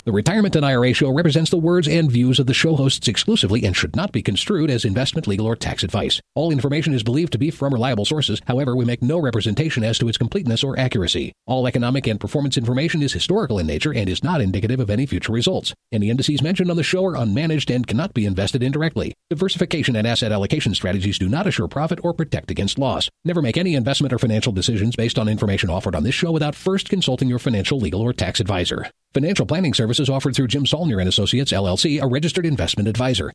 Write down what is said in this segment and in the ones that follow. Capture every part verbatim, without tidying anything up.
The Retirement and I R A Show represents the words and views of the show hosts exclusively and should not be construed as investment, legal, or tax advice. All information is believed to be from reliable sources. However, we make no representation as to its completeness or accuracy. All economic and performance information is historical in nature and is not indicative of any future results. Any indices mentioned on the show are unmanaged and cannot be invested indirectly. Diversification and asset allocation strategies do not assure profit or protect against loss. Never make any investment or financial decisions based on information offered on this show without first consulting your financial, legal, or tax advisor. Financial planning services offered through Jim Saulnier and Associates, L L C, a registered investment advisor.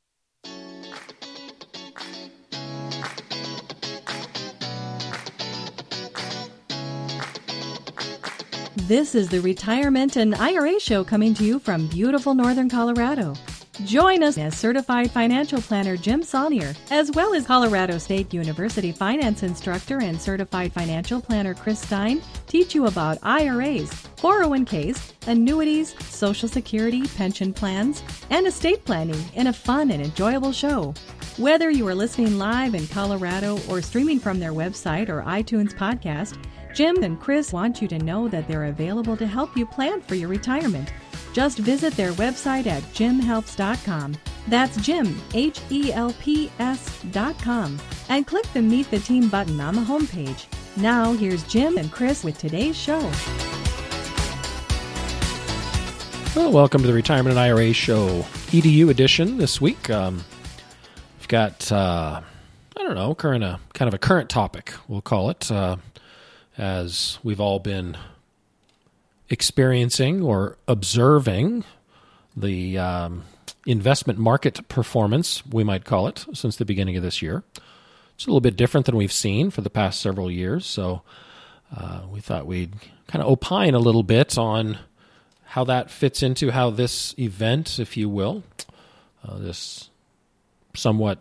This is the Retirement and I R A Show coming to you from beautiful northern Colorado. Join us as certified financial planner Jim Saulnier, as well as Colorado State University finance instructor and certified financial planner Chris Stein, teach you about I R As, four oh one k's, annuities, Social Security, pension plans, and estate planning in a fun and enjoyable show. Whether you are listening live in Colorado or streaming from their website or iTunes podcast, Jim and Chris want you to know that they're available to help you plan for your retirement. Just visit their website at jim helps dot com. That's Jim, H E L P S dot com. And click the Meet the Team button on the homepage. Now, here's Jim and Chris with today's show. Well, welcome to the Retirement and I R A Show, E D U edition this week. Um, we've got, uh, I don't know, current, uh, kind of a current topic, we'll call it, uh, as we've all been experiencing or observing the um, investment market performance, we might call it, since the beginning of this year. It's a little bit different than we've seen for the past several years, so uh, we thought we'd kind of opine a little bit on how that fits into how this event, if you will, uh, this somewhat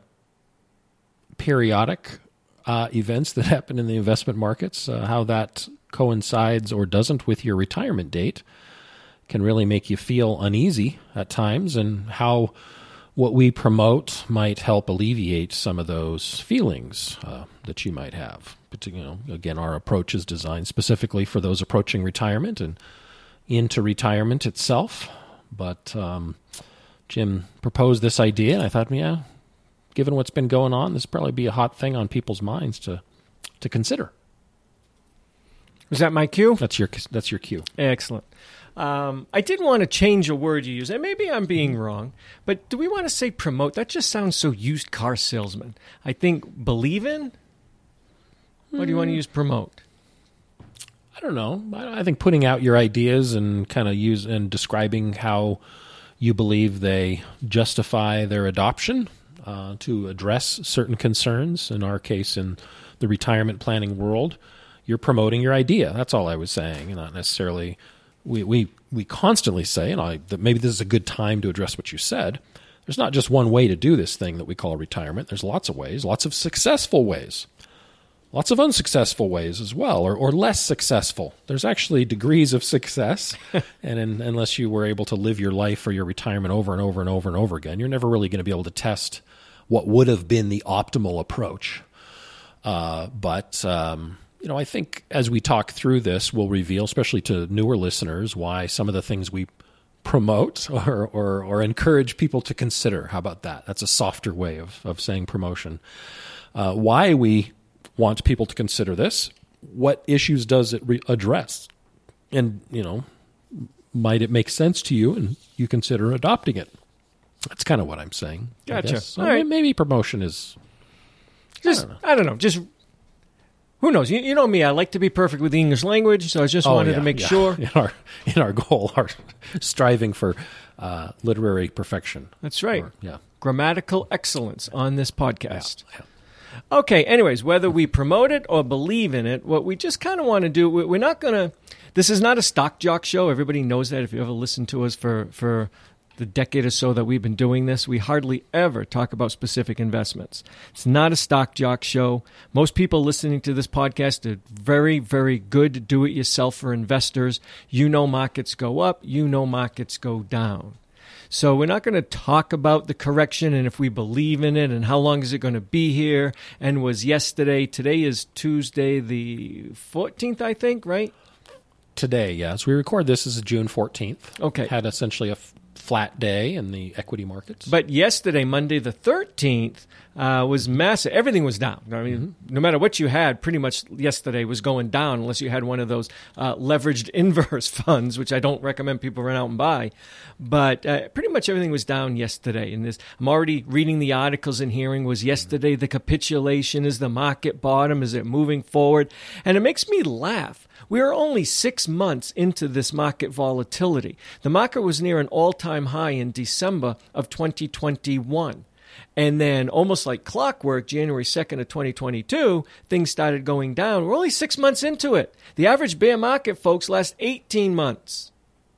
periodic uh, events that happen in the investment markets, uh, how that coincides or doesn't with your retirement date can really make you feel uneasy at times, and how what we promote might help alleviate some of those feelings uh, that you might have. But, you know, again, our approach is designed specifically for those approaching retirement and into retirement itself. But um, Jim proposed this idea, and I thought, yeah, given what's been going on, this would probably be a hot thing on people's minds to to consider. Was that my cue? That's your that's your cue. Excellent. Um, I did want to change a word you use, and maybe I'm being wrong, but do we want to say promote? That just sounds so used car salesman. I think believe in? Or do you want to use promote? I don't know. I think putting out your ideas and kind of use and describing how you believe they justify their adoption uh, to address certain concerns, in our case in the retirement planning world, you're promoting your idea. That's all I was saying, not necessarily. We we we constantly say, and I that maybe this is a good time to address what you said. There's not just one way to do this thing that we call retirement. There's lots of ways, lots of successful ways, lots of unsuccessful ways as well, or or less successful. There's actually degrees of success, and in, unless you were able to live your life or your retirement over and over and over and over again, you're never really going to be able to test what would have been the optimal approach. Uh, but um, You know, I think as we talk through this, we'll reveal, especially to newer listeners, why some of the things we promote or, or, or encourage people to consider. How about that? That's a softer way of, of saying promotion. Uh, why we want people to consider this. What issues does it re- address? And, you know, might it make sense to you and you consider adopting it? That's kind of what I'm saying. Gotcha. So All right. Maybe promotion is... Just, I don't know. I don't know. Just... Who knows? You, you know me. I like to be perfect with the English language, so I just oh, wanted yeah, to make yeah. sure. In our, in our goal, our striving for uh, literary perfection. That's right. Or, yeah. Grammatical excellence on this podcast. Yeah, yeah. Okay, anyways, whether we promote it or believe in it, what we just kind of want to do, we're not going to... This is not a stock jock show. Everybody knows that. If you ever listen to us for... for the decade or so that we've been doing this, we hardly ever talk about specific investments. It's not a stock jock show. Most people listening to this podcast are very, very good do-it-yourself for investors. You know markets go up. You know markets go down. So we're not going to talk about the correction and if we believe in it and how long is it going to be here and was yesterday. Today is Tuesday the fourteenth, I think, right? today, yes. We record this as June fourteenth. Okay. Had essentially a f- flat day in the equity markets. But yesterday, Monday the thirteenth, uh, was massive. Everything was down. I mean, mm-hmm. no matter what you had, pretty much yesterday was going down unless you had one of those uh, leveraged inverse funds, which I don't recommend people run out and buy. But uh, pretty much everything was down yesterday. And this, I'm already reading the articles and hearing, was yesterday the capitulation? Is the market bottom? Is it moving forward? And it makes me laugh. We are only six months into this market volatility. The market was near an all-time high in December of twenty twenty-one. And then almost like clockwork, January second of twenty twenty-two, things started going down. We're only six months into it. The average bear market, folks, lasts eighteen months.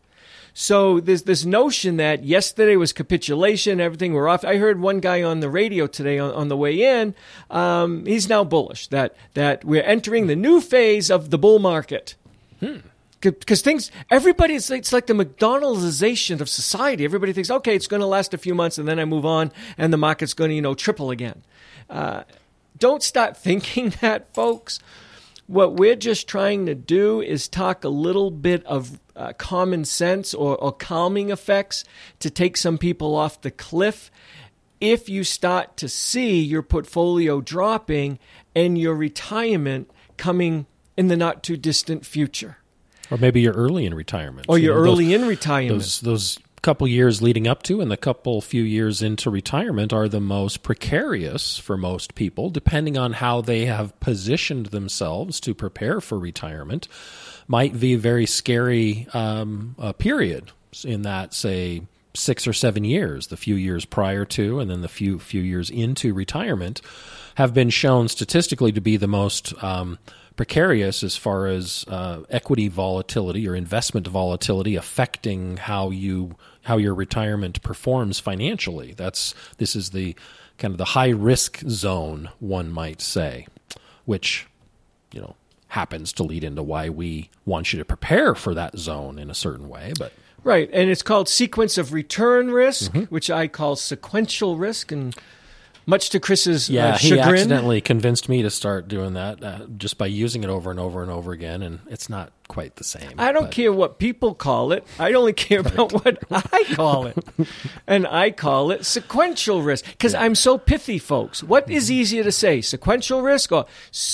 So there's this notion that yesterday was capitulation, everything were off. I heard one guy on the radio today on, on the way in. Um, he's now bullish that that we're entering the new phase of the bull market. Hmm. Because things, everybody, it's like, it's like the McDonaldization of society. Everybody thinks, okay, it's going to last a few months and then I move on and the market's going to, you know, triple again. Uh, don't start thinking that, folks. What we're just trying to do is talk a little bit of uh, common sense or, or calming effects to take some people off the cliff. If you start to see your portfolio dropping and your retirement coming in the not too distant future. Or maybe you're early in retirement. Or you you're know, early those, in retirement. Those, those couple years leading up to and the couple few years into retirement are the most precarious for most people, depending on how they have positioned themselves to prepare for retirement. Might be a very scary um, uh, period in that, say, six or seven years, the few years prior to and then the few few years into retirement, have been shown statistically to be the most um, precarious as far as uh, equity volatility or investment volatility affecting how you how your retirement performs financially. That's this is the kind of the high risk zone, one might say, which, you know, happens to lead into why we want you to prepare for that zone in a certain way, but. Right, and it's called sequence of return risk, mm-hmm. which I call sequential risk, and much to Chris's yeah, uh, he chagrin. accidentally convinced me to start doing that uh, just by using it over and over and over again, and it's not quite the same. I don't but. care what people call it. I only care about what I call it, and I call it sequential risk because I'm so pithy, folks. What is easier to say, sequential risk or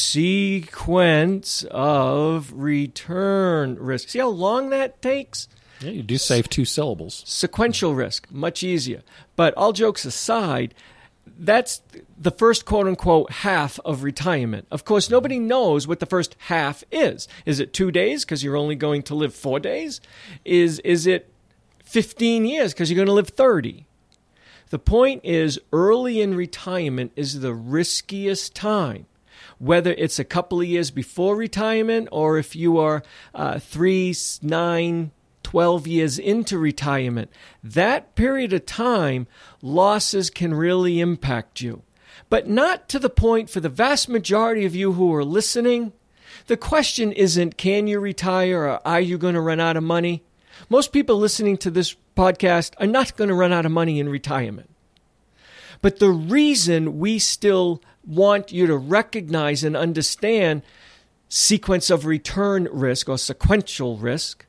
sequence of return risk? See how long that takes? Yeah, you do save two syllables. Sequential risk, much easier. But all jokes aside, that's the first quote-unquote half of retirement. Of course, nobody knows what the first half is. Is it two days because you're only going to live four days? Is, is it fifteen years because you're going to live thirty? The point is, early in retirement is the riskiest time. Whether it's a couple of years before retirement or if you are uh, three, nine, twelve years into retirement, that period of time, losses can really impact you. But not to the point for the vast majority of you who are listening. The question isn't, can you retire or are you going to run out of money? Most people listening to this podcast are not going to run out of money in retirement. But the reason we still want you to recognize and understand sequence of return risk or sequential risk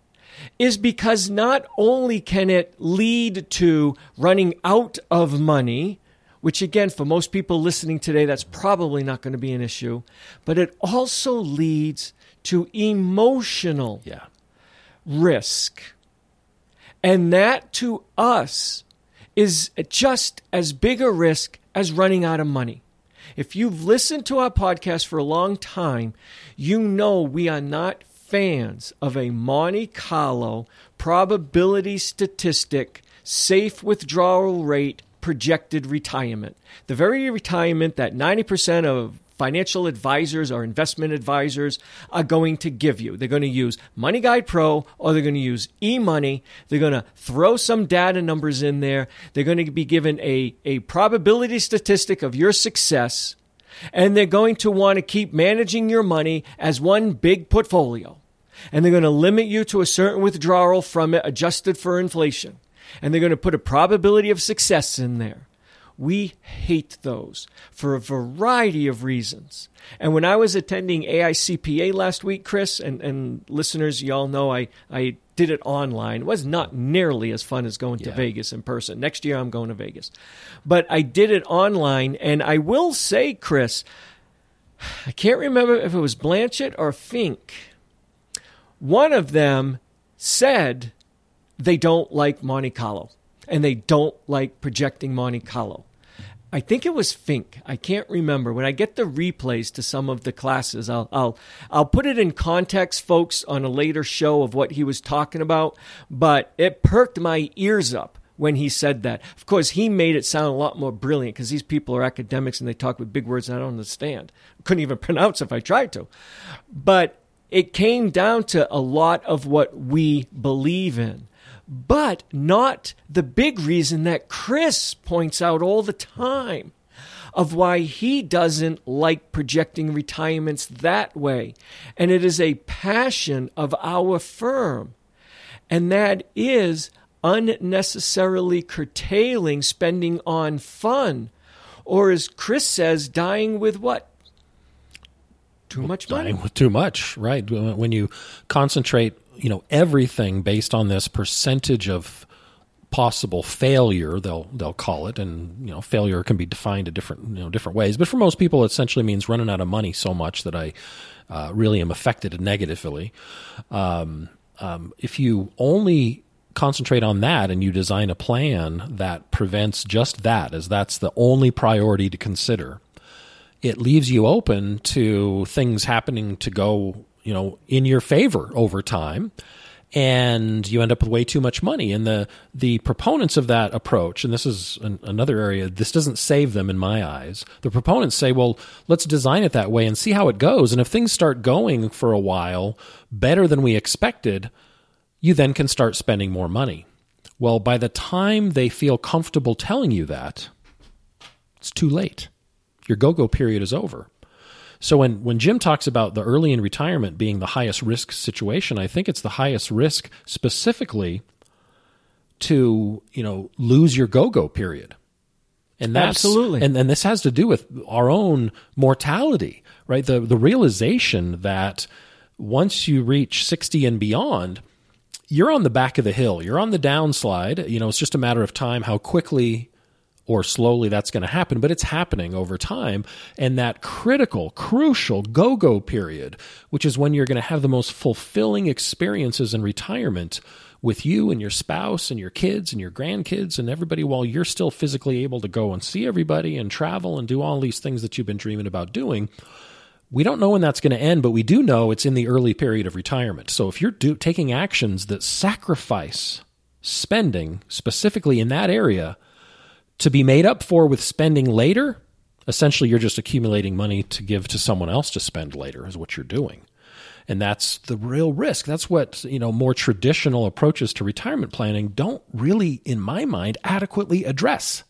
is because not only can it lead to running out of money, which again, for most people listening today, that's probably not going to be an issue, but it also leads to emotional yeah. risk. And that to us is just as big a risk as running out of money. If you've listened to our podcast for a long time, you know we are not fans of a Monte Carlo probability statistic, safe withdrawal rate, projected retirement. The very retirement that ninety percent of financial advisors or investment advisors are going to give you. They're going to use Money Guide Pro or they're going to use eMoney. They're going to throw some data numbers in there. They're going to be given a, a probability statistic of your success, and they're going to want to keep managing your money as one big portfolio. And they're going to limit you to a certain withdrawal from it adjusted for inflation. And they're going to put a probability of success in there. We hate those for a variety of reasons. And when I was attending A I C P A last week, Chris, and, and listeners, y'all know I, I did it online. It was not nearly as fun as going to Yeah. Vegas in person. Next year, I'm going to Vegas. But I did it online, and I will say, Chris, I can't remember if it was Blanchett or Fink. One of them said they don't like Monte Carlo, and they don't like projecting Monte Carlo. I think it was Fink. I can't remember. When I get the replays to some of the classes, I'll I'll I'll put it in context, folks, on a later show of what he was talking about. But it perked my ears up when he said that. Of course, he made it sound a lot more brilliant because these people are academics and they talk with big words and I don't understand. Couldn't even pronounce if I tried to. But it came down to a lot of what we believe in. But not the big reason that Chris points out all the time of why he doesn't like projecting retirements that way. And it is a passion of our firm. And that is unnecessarily curtailing spending on fun. Or as Chris says, dying with what? Too much money. Dying with too much, right? When you concentrate, you know, everything based on this percentage of possible failure, they'll they'll call it, and you know, failure can be defined in different you know different ways. But for most people, it essentially means running out of money so much that I uh, really am affected negatively. Um, um, if you only concentrate on that and you design a plan that prevents just that, as that's the only priority to consider, it leaves you open to things happening to go, you know, in your favor over time, and you end up with way too much money. And the the proponents of that approach, and this is an, another area, this doesn't save them in my eyes. The proponents say, well, let's design it that way and see how it goes. And if things start going for a while better than we expected, you then can start spending more money. Well, by the time they feel comfortable telling you that, it's too late. Your go-go period is over. So when, when Jim talks about the early in retirement being the highest risk situation, I think it's the highest risk specifically to, you know, lose your go-go period. And that's, Absolutely. And, and this has to do with our own mortality, right? The, the realization that once you reach sixty and beyond, you're on the back of the hill. You're on the downslide. You know, it's just a matter of time how quickly or slowly that's going to happen, but it's happening over time. And that critical, crucial go-go period, which is when you're going to have the most fulfilling experiences in retirement with you and your spouse and your kids and your grandkids and everybody, while you're still physically able to go and see everybody and travel and do all these things that you've been dreaming about doing. We don't know when that's going to end, but we do know it's in the early period of retirement. So if you're do, taking actions that sacrifice spending specifically in that area to be made up for with spending later, essentially you're just accumulating money to give to someone else to spend later is what you're doing. And that's the real risk. That's what, you know, more traditional approaches to retirement planning don't really, in my mind, adequately address.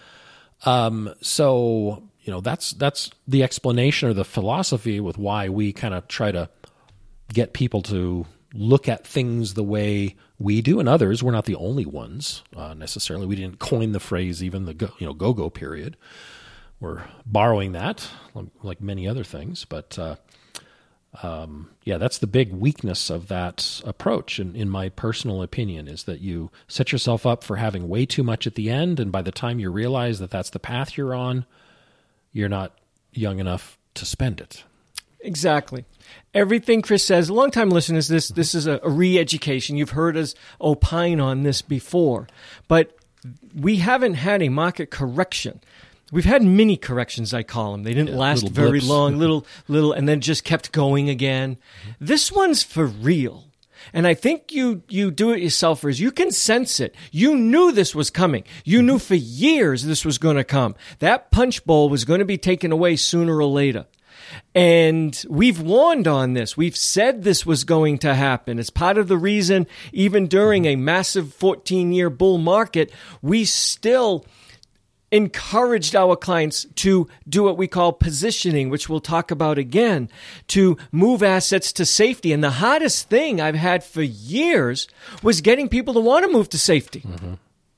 Um, so, you know, that's that's the explanation or the philosophy with why we kind of try to get people to look at things the way we do, and others. We're not the only ones uh, necessarily. We didn't coin the phrase even the go, you know go-go period. We're borrowing that, like many other things. But uh, um, yeah, that's the big weakness of that approach, in, in my personal opinion, is that you set yourself up for having way too much at the end, and by the time you realize that that's the path you're on, you're not young enough to spend it. Exactly. Everything Chris says, long-time listeners, this this is a, a re-education. You've heard us opine on this before. But we haven't had a market correction. We've had mini corrections, I call them. They didn't yeah, last very blips. long, little, little, and then just kept going again. Mm-hmm. This one's for real. And I think you you do-it-yourselfers, you can sense it. You knew this was coming. You knew for years this was going to come. That punch bowl was going to be taken away sooner or later. And we've warned on this. We've said this was going to happen. It's part of the reason, even during a massive fourteen-year bull market, we still encouraged our clients to do what we call positioning, which we'll talk about again, to move assets to safety. And the hardest thing I've had for years was getting people to want to move to safety. Mm-hmm.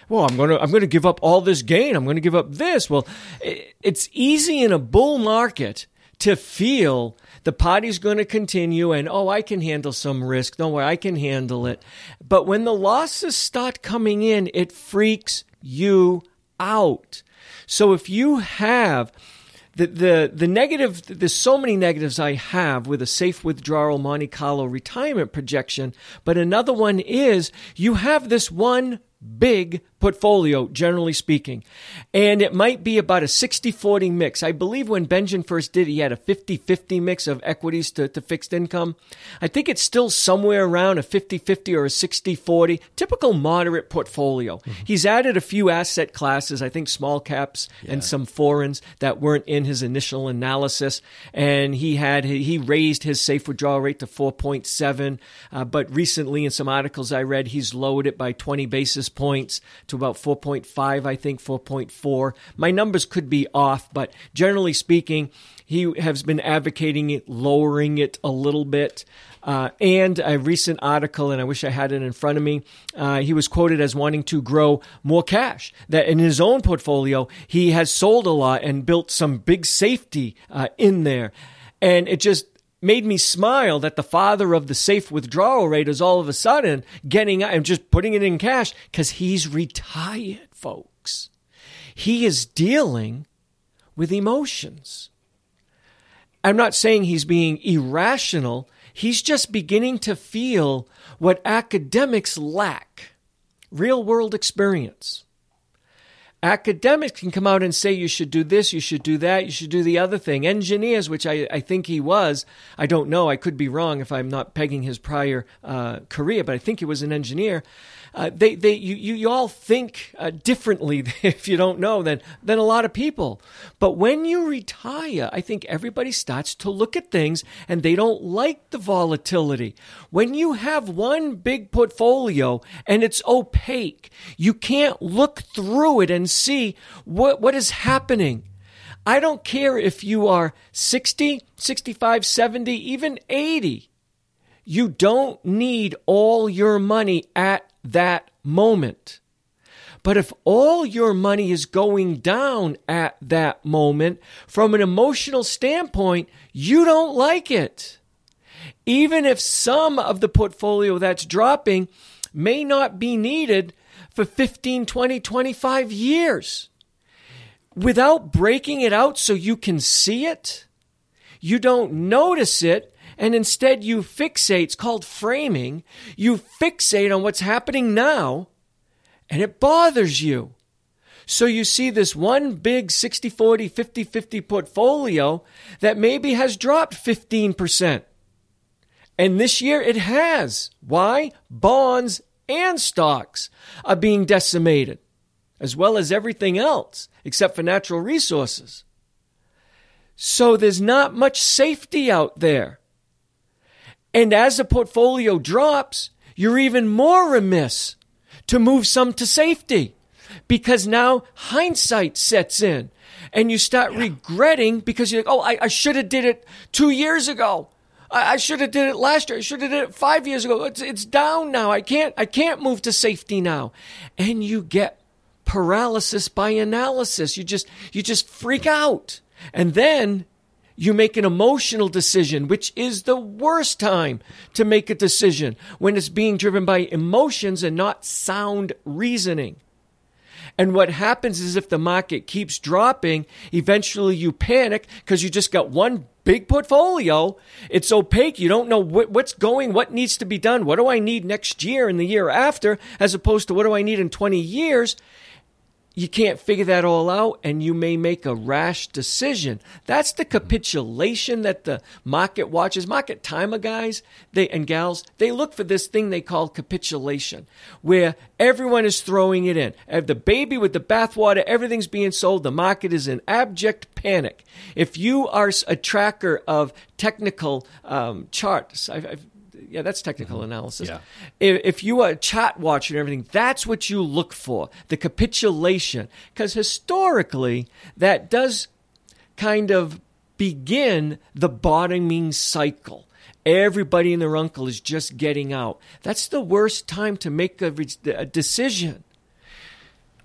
well, I'm going to I'm going to give up all this gain. I'm going to give up this. Well, it's easy in a bull market to feel the party's going to continue and, oh, I can handle some risk. Don't worry, I can handle it. But when the losses start coming in, it freaks you out. So if you have the, the, the negative, there's so many negatives I have with a safe withdrawal Monte Carlo retirement projection, but another one is you have this one big portfolio, generally speaking. And it might be about a sixty forty mix. I believe when Benjamin first did, he had a fifty fifty mix of equities to, to fixed income. I think it's still somewhere around a fifty fifty or a sixty forty, typical moderate portfolio. Mm-hmm. He's added a few asset classes, I think small caps yeah. and some foreigns that weren't in his initial analysis. And he had he raised his safe withdrawal rate to four point seven. Uh, but recently in some articles I read, he's lowered it by twenty basis points to about four point five, I think, four point four. My numbers could be off, but generally speaking, he has been advocating it, lowering it a little bit. Uh, and a recent article, and I wish I had it in front of me, uh, he was quoted as wanting to grow more cash. That in his own portfolio, he has sold a lot and built some big safety uh, in there. And it just made me smile that the father of the safe withdrawal rate is all of a sudden getting out and just putting it in cash because he's retired, folks. He is dealing with emotions. I'm not saying he's being irrational. He's just beginning to feel what academics lack, real-world experience. Academics can come out and say you should do this, you should do that, you should do the other thing. Engineers, which I, I think he was, I don't know, I could be wrong if I'm not pegging his prior uh, career, but I think he was an engineer. Uh, they, they, you, you, you all think uh, differently, if you don't know, than, than a lot of people. But when you retire, I think everybody starts to look at things and they don't like the volatility. When you have one big portfolio and it's opaque, you can't look through it and see what, what is happening. I don't care if you are sixty, sixty-five, seventy, even eighty. You don't need all your money at that moment. But if all your money is going down at that moment, from an emotional standpoint, you don't like it. Even if some of the portfolio that's dropping may not be needed for fifteen, twenty, twenty-five years. Without breaking it out so you can see it, you don't notice it, and instead you fixate, it's called framing, you fixate on what's happening now, and it bothers you. So you see this one big sixty forty, fifty fifty portfolio that maybe has dropped fifteen percent. And this year it has. Why? Bonds and stocks are being decimated, as well as everything else, except for natural resources. So there's not much safety out there. And as the portfolio drops, you're even more remiss to move some to safety, because now hindsight sets in and you start yeah. regretting because you're like, oh, I, I should have did it two years ago. I, I should have did it last year. I should have did it five years ago. It's, it's down now. I can't, I can't move to safety now. And you get paralysis by analysis. You just, you just freak out. And then you make an emotional decision, which is the worst time to make a decision, when it's being driven by emotions and not sound reasoning. And what happens is if the market keeps dropping, eventually you panic because you just got one big portfolio. It's opaque. You don't know what, what's going, what needs to be done. What do I need next year and the year after, as opposed to what do I need in twenty years? You can't figure that all out, and you may make a rash decision. That's the capitulation that the market watchers, market timer guys they and gals, they look for this thing they call capitulation, where everyone is throwing it in. The baby with the bathwater, everything's being sold. The market is in abject panic. If you are a tracker of technical um, charts, I've, I've Yeah, that's technical mm-hmm. analysis. Yeah. If, if you are a chart watcher and everything, that's what you look for, the capitulation. Because historically, that does kind of begin the bottoming cycle. Everybody and their uncle is just getting out. That's the worst time to make a, a decision.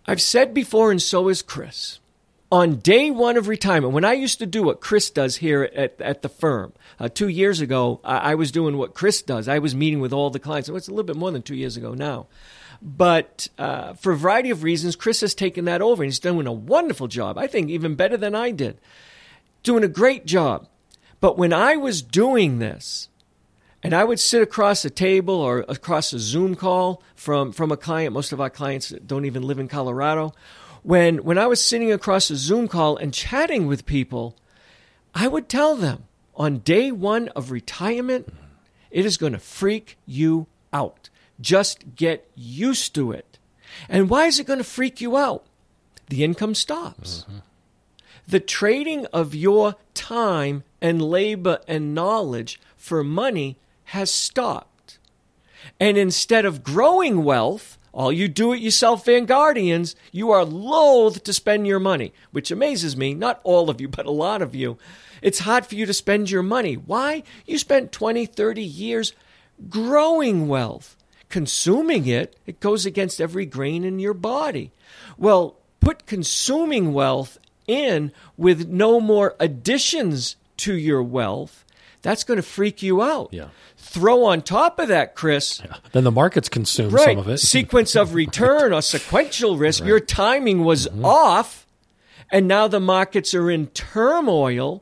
I've said before, and so is Chris, on day one of retirement, when I used to do what Chris does here at, at the firm, uh, two years ago, I, I was doing what Chris does. I was meeting with all the clients. It's a little bit more than two years ago now. But uh, for a variety of reasons, Chris has taken that over, and he's doing a wonderful job. I think even better than I did. Doing a great job. But when I was doing this, and I would sit across a table or across a Zoom call from, from a client. Most of our clients don't even live in Colorado. When, when I was sitting across a Zoom call and chatting with people, I would tell them on day one of retirement, it is going to freak you out. Just get used to it. And why is it going to freak you out? The income stops. Mm-hmm. The trading of your time and labor and knowledge for money has stopped. And instead of growing wealth, all you do-it-yourself Vanguardians, you are loath to spend your money, which amazes me. Not all of you, but a lot of you. It's hard for you to spend your money. Why? You spent twenty, thirty years growing wealth. Consuming it, it goes against every grain in your body. Well, put consuming wealth in with no more additions to your wealth, that's going to freak you out. Yeah. Throw on top of that, Chris. Yeah. Then the markets consume right, some of it. Sequence of return or sequential risk. Right. Your timing was mm-hmm. off, and now the markets are in turmoil.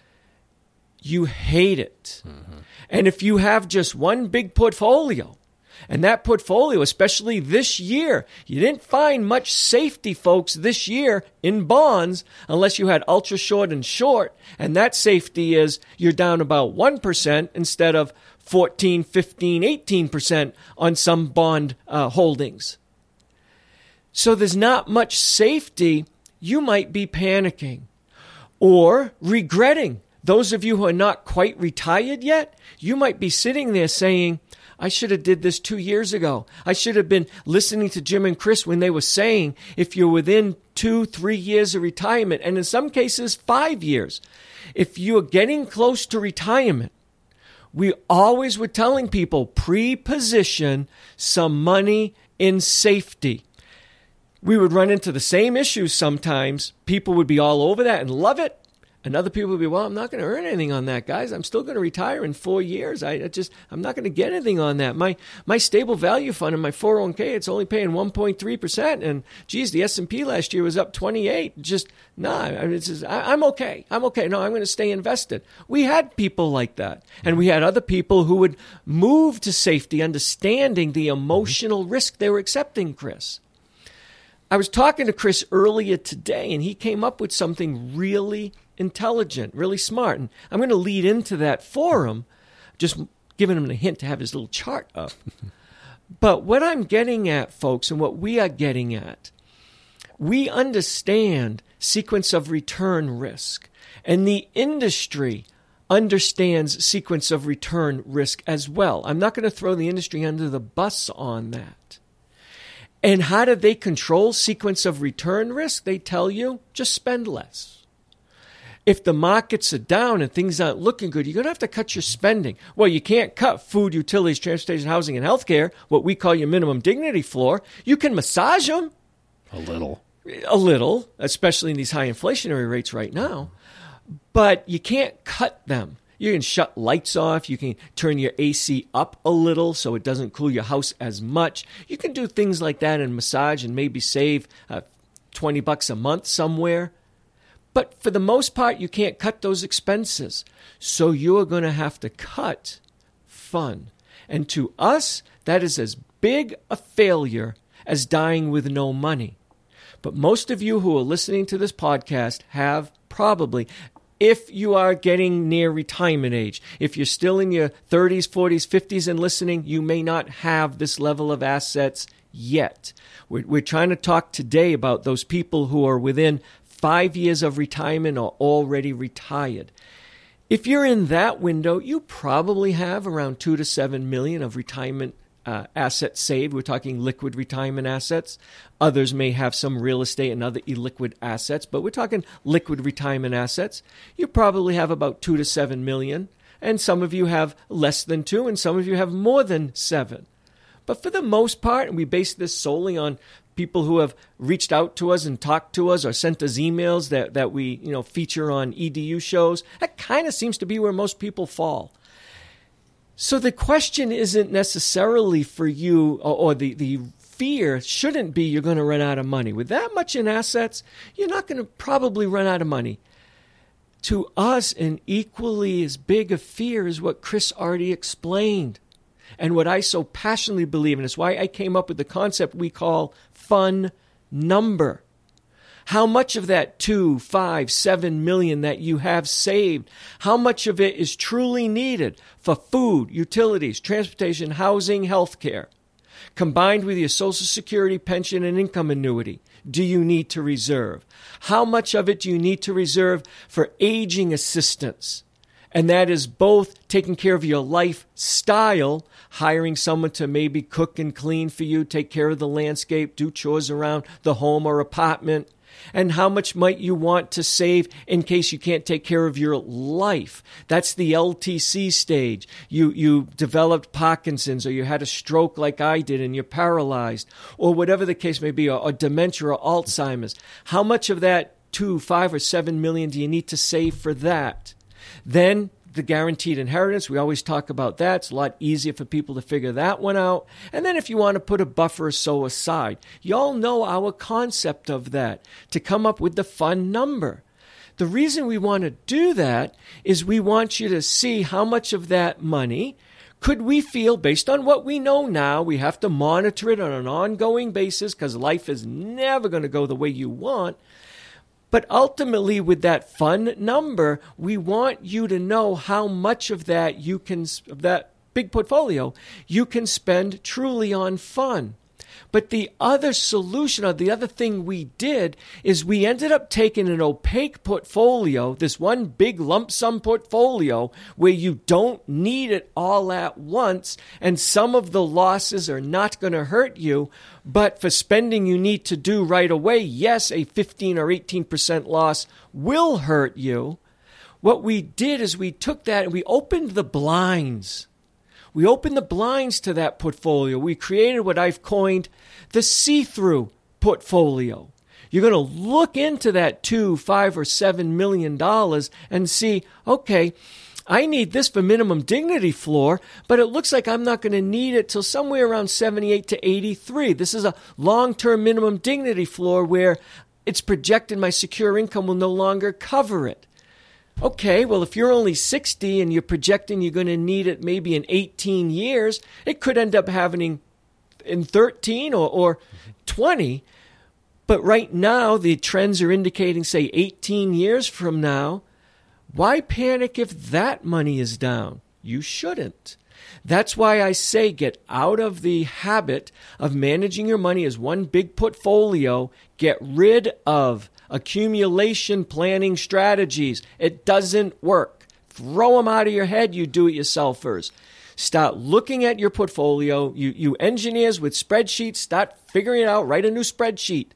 You hate it. Mm-hmm. And if you have just one big portfolio, and that portfolio, especially this year, you didn't find much safety, folks, this year in bonds unless you had ultra short and short. And that safety is you're down about one percent instead of fourteen, fifteen, eighteen percent on some bond uh, holdings. So there's not much safety. You might be panicking or regretting. Those of you who are not quite retired yet, you might be sitting there saying, I should have did this two years ago. I should have been listening to Jim and Chris when they were saying if you're within two, three years of retirement, and in some cases, five years, if you're getting close to retirement, we always were telling people pre-position some money in safety. We would run into the same issues sometimes. People would be all over that and love it. And other people would be, well, I'm not going to earn anything on that, guys. I'm still going to retire in four years. I, I just, I'm not going to get anything on that. My my stable value fund in my four oh one k, it's only paying one point three percent. And geez, the S and P last year was up twenty-eight. Just, nah, I mean, it's just, I, I'm okay. I'm okay. No, I'm going to stay invested. We had people like that. And we had other people who would move to safety, understanding the emotional risk they were accepting, Chris. I was talking to Chris earlier today, and he came up with something really intelligent, really smart. And I'm going to lead into that for him, just giving him a hint to have his little chart up. But what I'm getting at, folks, and what we are getting at, we understand sequence of return risk. And the industry understands sequence of return risk as well. I'm not going to throw the industry under the bus on that. And how do they control sequence of return risk? They tell you, just spend less. If the markets are down and things aren't looking good, you're going to have to cut your spending. Well, you can't cut food, utilities, transportation, housing, and healthcare, what we call your minimum dignity floor. You can massage them. A little. A little, especially in these high inflationary rates right now. But you can't cut them. You can shut lights off. You can turn your A C up a little so it doesn't cool your house as much. You can do things like that and massage and maybe save uh, twenty bucks a month somewhere. But for the most part, you can't cut those expenses. So you're going to have to cut fun. And to us, that is as big a failure as dying with no money. But most of you who are listening to this podcast have probably, if you are getting near retirement age, if you're still in your thirties, forties, fifties and listening, you may not have this level of assets yet. We're, we're trying to talk today about those people who are within five years of retirement or already retired. If you're in that window, you probably have around two to seven million of retirement uh, assets saved. We're talking liquid retirement assets. Others may have some real estate and other illiquid assets, but we're talking liquid retirement assets. You probably have about two to seven million, and some of you have less than two, and some of you have more than seven. But for the most part, and we base this solely on people who have reached out to us and talked to us or sent us emails that, that we, you know, feature on E D U shows, that kind of seems to be where most people fall. So the question isn't necessarily for you, or, or the, the fear shouldn't be you're going to run out of money. With that much in assets, you're not going to probably run out of money. To us, an equally as big a fear is what Chris already explained. And what I so passionately believe in is why I came up with the concept we call fun number. How much of that two, five, seven million that you have saved, how much of it is truly needed for food, utilities, transportation, housing, healthcare, combined with your Social Security, pension, and income annuity? Do you need to reserve? How much of it do you need to reserve for aging assistance? And that is both taking care of your lifestyle, hiring someone to maybe cook and clean for you, take care of the landscape, do chores around the home or apartment. And how much might you want to save in case you can't take care of your life? That's the L T C stage. You you developed Parkinson's, or you had a stroke like I did and you're paralyzed, or whatever the case may be, or, or dementia or Alzheimer's. How much of that two, five, or seven million do you need to save for that? Then the guaranteed inheritance, we always talk about that. It's a lot easier for people to figure that one out. And then if you want to put a buffer or so aside, y'all know our concept of that, to come up with the fun number. The reason we want to do that is we want you to see how much of that money could we feel, based on what we know now. We have to monitor it on an ongoing basis because life is never going to go the way you want. But ultimately, with that fun number, we want you to know how much of that you can, of that big portfolio, you can spend truly on fun. But the other solution, or the other thing we did, is we ended up taking an opaque portfolio, this one big lump sum portfolio, where you don't need it all at once, and some of the losses are not going to hurt you, but for spending you need to do right away, yes, a fifteen or eighteen percent loss will hurt you. What we did is we took that and we opened the blinds. We opened the blinds to that portfolio. We created what I've coined the see-through portfolio. You're going to look into that two, five, or seven million dollars and see, okay, I need this for minimum dignity floor, but it looks like I'm not going to need it till somewhere around seventy-eight to eighty-three. This is a long-term minimum dignity floor where it's projected my secure income will no longer cover it. Okay, well, if you're only sixty and you're projecting you're going to need it maybe in eighteen years, it could end up happening in thirteen or, or twenty. But right now, the trends are indicating, say, eighteen years from now. Why panic if that money is down? You shouldn't. That's why I say get out of the habit of managing your money as one big portfolio. Get rid of accumulation planning strategies. It doesn't work. Throw them out of your head, you do-it-yourselfers. Start looking at your portfolio. You, you engineers with spreadsheets, start figuring it out. Write a new spreadsheet.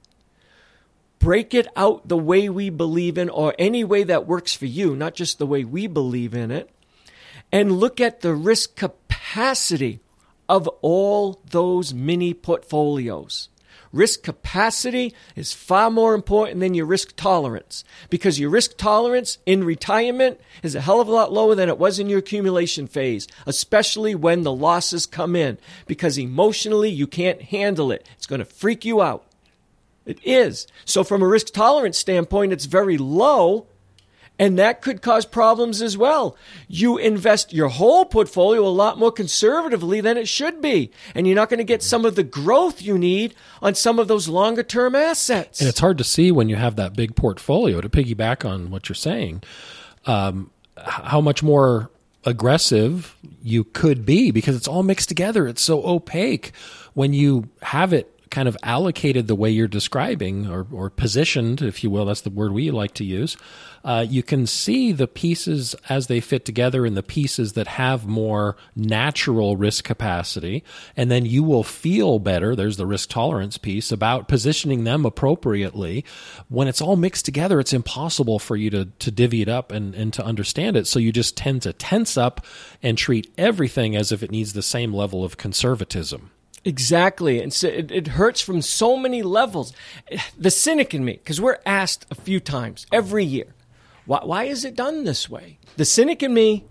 Break it out the way we believe in, or any way that works for you, not just the way we believe in it. And look at the risk capacity of all those mini portfolios. Risk capacity is far more important than your risk tolerance, because your risk tolerance in retirement is a hell of a lot lower than it was in your accumulation phase, especially when the losses come in, because emotionally you can't handle it. It's going to freak you out. It is. So from a risk tolerance standpoint, it's very low, and that could cause problems as well. You invest your whole portfolio a lot more conservatively than it should be, and you're not going to get some of the growth you need on some of those longer-term assets. And it's hard to see when you have that big portfolio, to piggyback on what you're saying, um, how much more aggressive you could be, because it's all mixed together. It's so opaque. When you have it kind of allocated the way you're describing, or, or positioned, if you will, that's the word we like to use, uh, you can see the pieces as they fit together and the pieces that have more natural risk capacity, and then you will feel better, there's the risk tolerance piece, about positioning them appropriately. When it's all mixed together, it's impossible for you to, to divvy it up and, and to understand it, so you just tend to tense up and treat everything as if it needs the same level of conservatism. Exactly. And so it, it hurts from so many levels. The cynic in me, because we're asked a few times every year, why, why is it done this way? The cynic in me,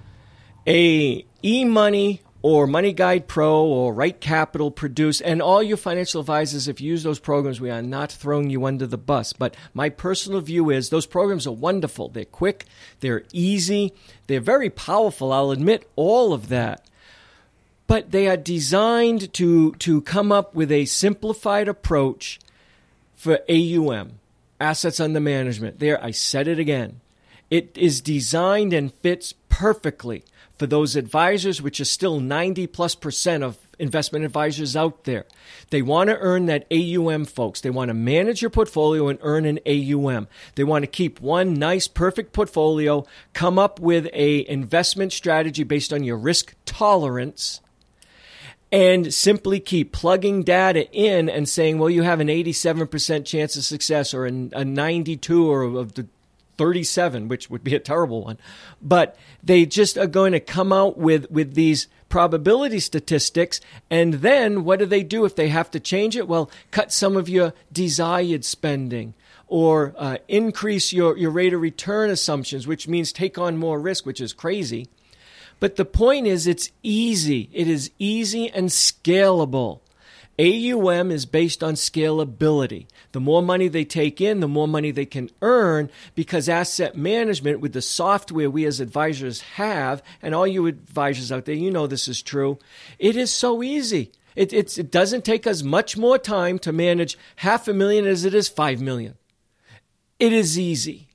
a e-money or Money Guide Pro or Right Capital produce, and all you financial advisors, if you use those programs, we are not throwing you under the bus. But my personal view is those programs are wonderful. They're quick. They're easy. They're very powerful. I'll admit all of that. But they are designed to, to come up with a simplified approach for A U M, assets under management. There, I said it again. It is designed and fits perfectly for those advisors, which is still ninety plus percent of investment advisors out there. They want to earn that A U M, folks. They want to manage your portfolio and earn an A U M. They want to keep one nice, perfect portfolio, come up with a investment strategy based on your risk tolerance, and simply keep plugging data in and saying, well, you have an eighty-seven percent chance of success or a, a ninety-two or of the thirty-seven, which would be a terrible one. But they just are going to come out with, with these probability statistics. And then what do they do if they have to change it? Well, cut some of your desired spending or uh, increase your, your rate of return assumptions, which means take on more risk, which is crazy. But the point is it's easy. It is easy and scalable. A U M is based on scalability. The more money they take in, the more money they can earn, because asset management with the software we as advisors have, and all you advisors out there, you know this is true, it is so easy. It, it's, it doesn't take us much more time to manage half a million as it is five million. It is easy.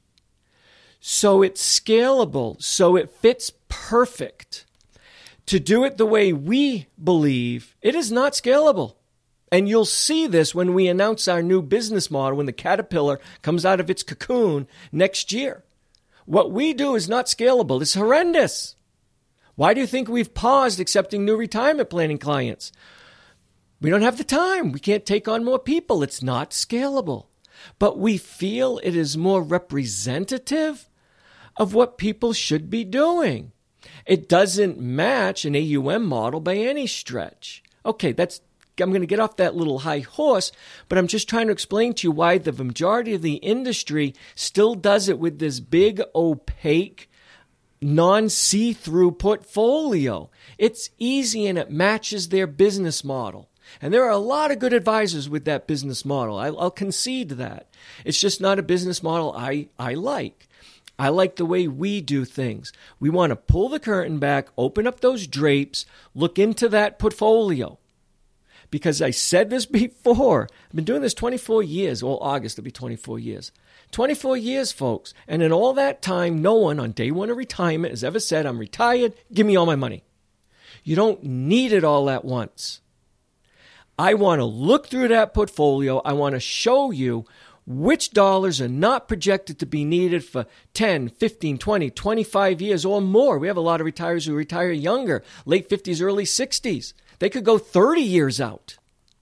So it's scalable, so it fits perfect. To do it the way we believe, it is not scalable. And you'll see this when we announce our new business model, when the caterpillar comes out of its cocoon next year. What we do is not scalable. It's horrendous. Why do you think we've paused accepting new retirement planning clients? We don't have the time. We can't take on more people. It's not scalable. But we feel it is more representative of what people should be doing. It doesn't match an A U M model by any stretch. Okay, that's I'm going to get off that little high horse, but I'm just trying to explain to you why the majority of the industry still does it with this big, opaque, non-see-through portfolio. It's easy and it matches their business model. And there are a lot of good advisors with that business model. I, I'll concede that. It's just not a business model I, I like. I like the way we do things. We want to pull the curtain back, open up those drapes, look into that portfolio. Because I said this before, I've been doing this twenty-four years. Well, August will be twenty-four years. twenty-four years, folks. And in all that time, no one on day one of retirement has ever said, I'm retired, give me all my money. You don't need it all at once. I want to look through that portfolio. I want to show you which dollars are not projected to be needed for ten, fifteen, twenty, twenty-five years or more. We have a lot of retirees who retire younger, late fifties, early sixties. They could go thirty years out.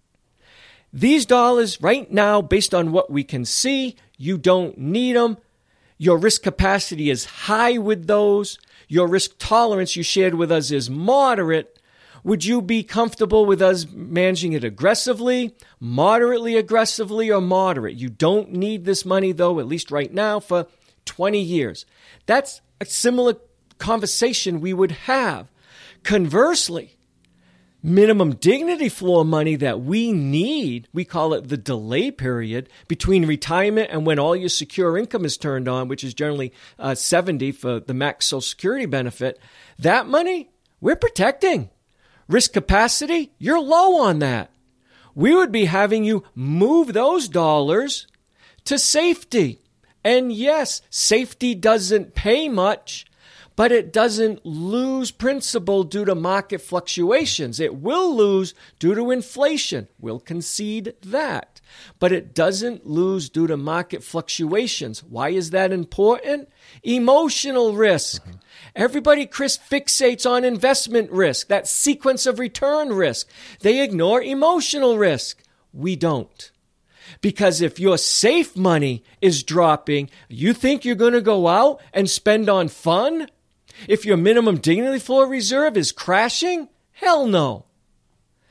These dollars right now, based on what we can see, you don't need them. Your risk capacity is high with those. Your risk tolerance you shared with us is moderate. Would you be comfortable with us managing it aggressively, moderately aggressively, or moderate? You don't need this money, though, at least right now, for twenty years. That's a similar conversation we would have. Conversely, minimum dignity floor money that we need, we call it the delay period between retirement and when all your secure income is turned on, which is generally uh, seventy for the max Social Security benefit. That money, we're protecting. Risk capacity, you're low on that. We would be having you move those dollars to safety. And yes, safety doesn't pay much, but it doesn't lose principal due to market fluctuations. It will lose due to inflation. We'll concede that. But it doesn't lose due to market fluctuations. Why is that important? Emotional risk. Mm-hmm. Everybody, Chris, fixates on investment risk, that sequence of return risk. They ignore emotional risk. We don't. Because if your safe money is dropping, you think you're going to go out and spend on fun? If your minimum dignity floor reserve is crashing? Hell no.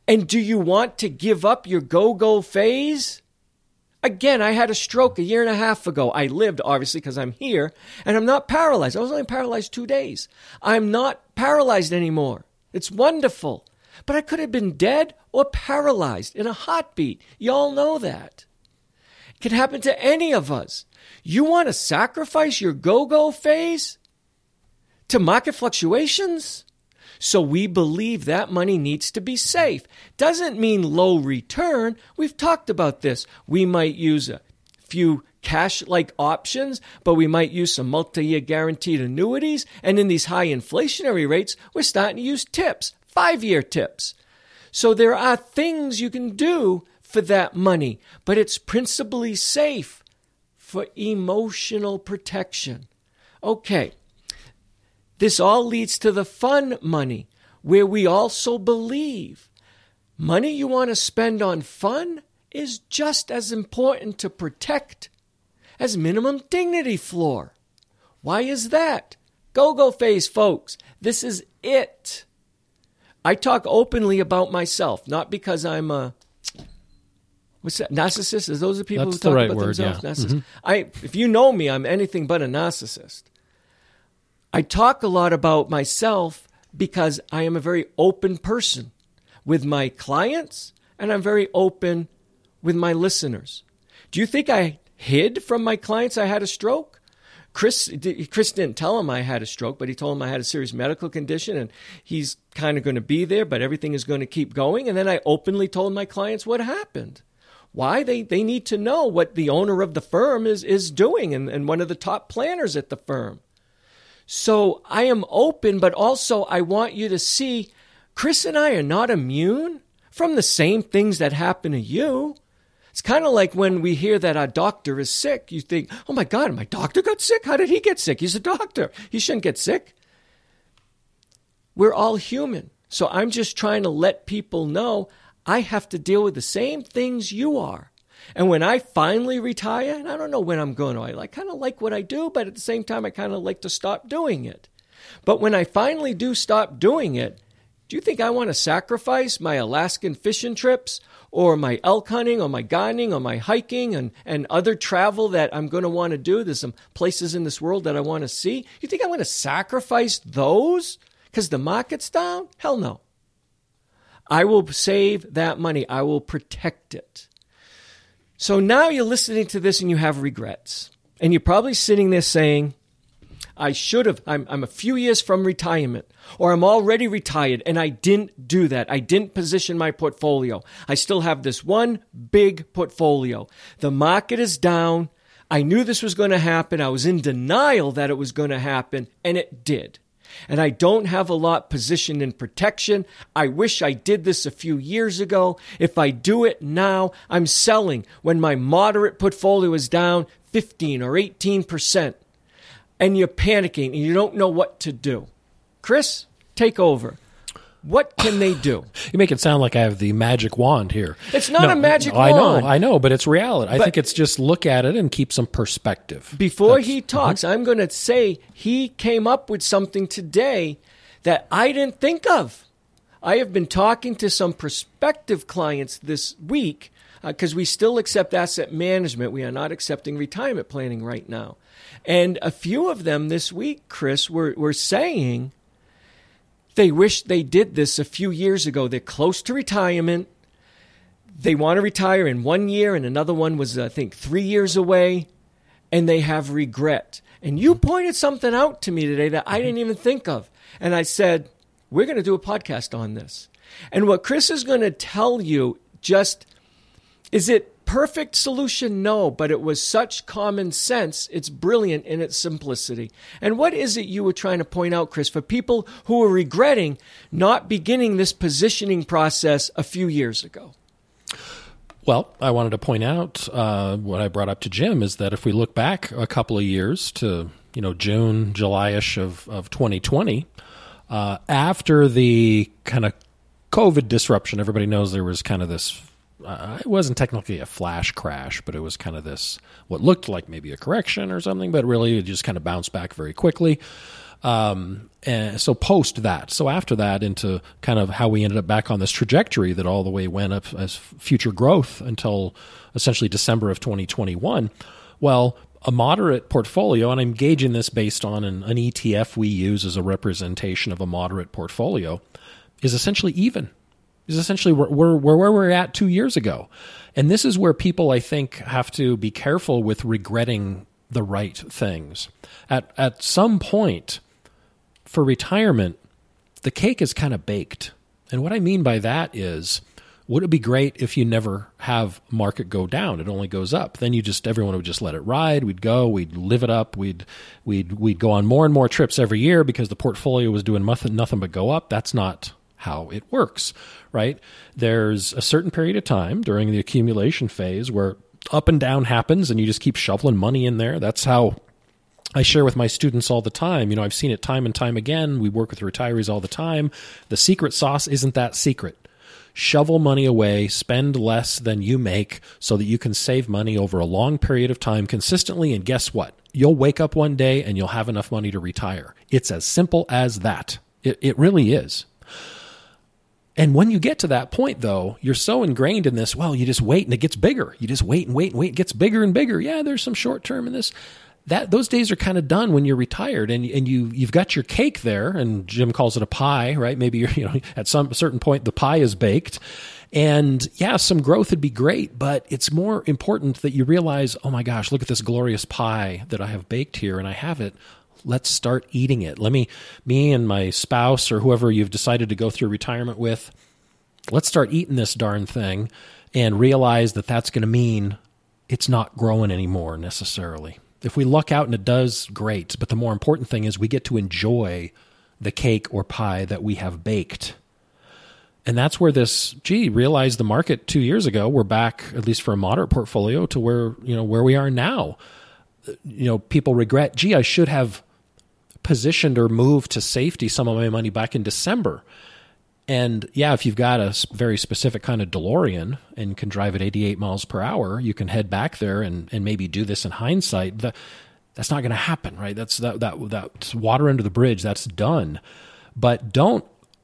And do you want to give up your go-go phase? Again, I had a stroke a year and a half ago. I lived, obviously, because I'm here, and I'm not paralyzed. I was only paralyzed two days. I'm not paralyzed anymore. It's wonderful. But I could have been dead or paralyzed in a heartbeat. Y'all know that. It can happen to any of us. You want to sacrifice your go-go phase to market fluctuations? So we believe that money needs to be safe. Doesn't mean low return. We've talked about this. We might use a few cash-like options, but we might use some multi-year guaranteed annuities. And in these high inflationary rates, we're starting to use tips, five-year tips. So there are things you can do for that money, but it's principally safe for emotional protection. Okay. This all leads to the fun money, where we also believe money you want to spend on fun is just as important to protect as minimum dignity floor. Why is that? Go-go phase, folks. This is it. I talk openly about myself, not because I'm a what's that? Narcissist? Is those the people That's who talk the right about word, themselves? yeah. Narcissist. Mm-hmm. I, if you know me, I'm anything but a narcissist. I talk a lot about myself because I am a very open person with my clients, and I'm very open with my listeners. Do you think I hid from my clients I had a stroke? Chris, Chris didn't tell him I had a stroke, but he told him I had a serious medical condition, and he's kind of going to be there, but everything is going to keep going. And then I openly told my clients what happened. Why? They they need to know what the owner of the firm is, is doing, and, and one of the top planners at the firm. So I am open, but also I want you to see Chris and I are not immune from the same things that happen to you. It's kind of like when we hear that our doctor is sick. You think, oh my God, my doctor got sick? How did he get sick? He's a doctor. He shouldn't get sick. We're all human. So I'm just trying to let people know I have to deal with the same things you are. And when I finally retire, and I don't know when I'm going to, I like, kind of like what I do, but at the same time, I kind of like to stop doing it. But when I finally do stop doing it, do you think I want to sacrifice my Alaskan fishing trips or my elk hunting or my gardening or my hiking and, and other travel that I'm going to want to do? There's some places in this world that I want to see. You think I'm going to sacrifice those because the market's down? Hell no. I will save that money. I will protect it. So now you're listening to this and you have regrets. And you're probably sitting there saying, I should have, I'm, I'm a few years from retirement, or I'm already retired and I didn't do that. I didn't position my portfolio. I still have this one big portfolio. The market is down. I knew this was going to happen. I was in denial that it was going to happen, and it did. And I don't have a lot positioned in protection. I wish I did this a few years ago. If I do it now, I'm selling when my moderate portfolio is down fifteen or eighteen percent. And you're panicking and you don't know what to do. Chris, take over. What can they do? You make it sound like I have the magic wand here. It's not no, a magic no, I wand. know, I know, but it's reality. I But think it's just look at it and keep some perspective. Before That's, he talks, uh-huh. I'm going to say he came up with something today that I didn't think of. I have been talking to some prospective clients this week because uh, we still accept asset management. We are not accepting retirement planning right now. And a few of them this week, Chris, were, were saying they wish they did this a few years ago. They're close to retirement. They want to retire in one year, and another one was, I think, three years away, and they have regret. And you pointed something out to me today that I didn't even think of. And I said, we're going to do a podcast on this. And what Chris is going to tell you just, is it perfect solution? No, but it was such common sense. It's brilliant in its simplicity. And what is it you were trying to point out, Chris, for people who are regretting not beginning this positioning process a few years ago? Well, I wanted to point out uh, what I brought up to Jim is that if we look back a couple of years to, you know, June, July-ish of, of twenty twenty, uh, after the kind of COVID disruption, everybody knows there was kind of this uh, it wasn't technically a flash crash, but it was kind of this, what looked like maybe a correction or something, but really it just kind of bounced back very quickly. Um, and so post that, so after that into kind of how we ended up back on this trajectory that all the way went up as future growth until essentially December of twenty twenty-one. Well, a moderate portfolio, and I'm gauging this based on an, an E T F we use as a representation of a moderate portfolio, is essentially even. Is essentially where, where, where we were at two years ago. And this is where people, I think, have to be careful with regretting the right things. At at some point, for retirement, the cake is kind of baked. And what I mean by that is, would it be great if you never have market go down? It only goes up. Then you just, everyone would just let it ride. We'd go, we'd live it up. We'd, we'd, we'd go on more and more trips every year because the portfolio was doing nothing, nothing but go up. That's not how it works, right? There's a certain period of time during the accumulation phase where up and down happens and you just keep shoveling money in there. That's how I share with my students all the time. You know, I've seen it time and time again. We work with retirees all the time. The secret sauce isn't that secret. Shovel money away, spend less than you make so that you can save money over a long period of time consistently. And guess what? You'll wake up one day and you'll have enough money to retire. It's as simple as that. It, it really is. And when you get to that point, though, you're so ingrained in this, well, you just wait and it gets bigger. You just wait and wait and wait. It gets bigger and bigger. Yeah, there's some short term in this. That those days are kind of done when you're retired and and you you've got your cake there, and Jim calls it a pie, right? Maybe you're, you know, at some certain point the pie is baked, and yeah, some growth would be great, but it's more important that you realize, oh my gosh, look at this glorious pie that I have baked here, and I have it. Let's start eating it. Let me, me and my spouse or whoever you've decided to go through retirement with, let's start eating this darn thing, and realize that that's going to mean it's not growing anymore necessarily. If we luck out and it does, great. But the more important thing is we get to enjoy the cake or pie that we have baked. And that's where this, gee, realize the market two years ago, we're back, at least for a moderate portfolio, to where, you know, where we are now. You know, people regret, gee, I should have positioned or moved to safety some of my money back in December. And yeah, if you've got a very specific kind of DeLorean and can drive at eighty-eight miles per hour, you can head back there and, and maybe do this in hindsight. That, that's not going to happen, right? That's that, that that's water under the bridge. That's done. But don't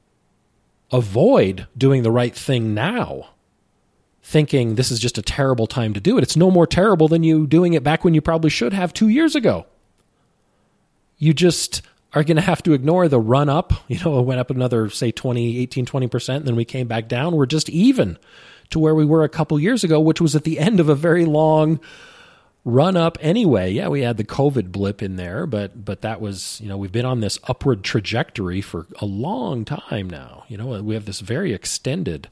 avoid doing the right thing now, thinking this is just a terrible time to do it. It's no more terrible than you doing it back when you probably should have two years ago. You just are going to have to ignore the run up. You know, it went up another, say, twenty, eighteen, twenty percent, and then we came back down. We're just even to where we were a couple years ago, which was at the end of a very long run up anyway. Yeah, we had the COVID blip in there, but but that was, you know, we've been on this upward trajectory for a long time now. You know, we have this very extended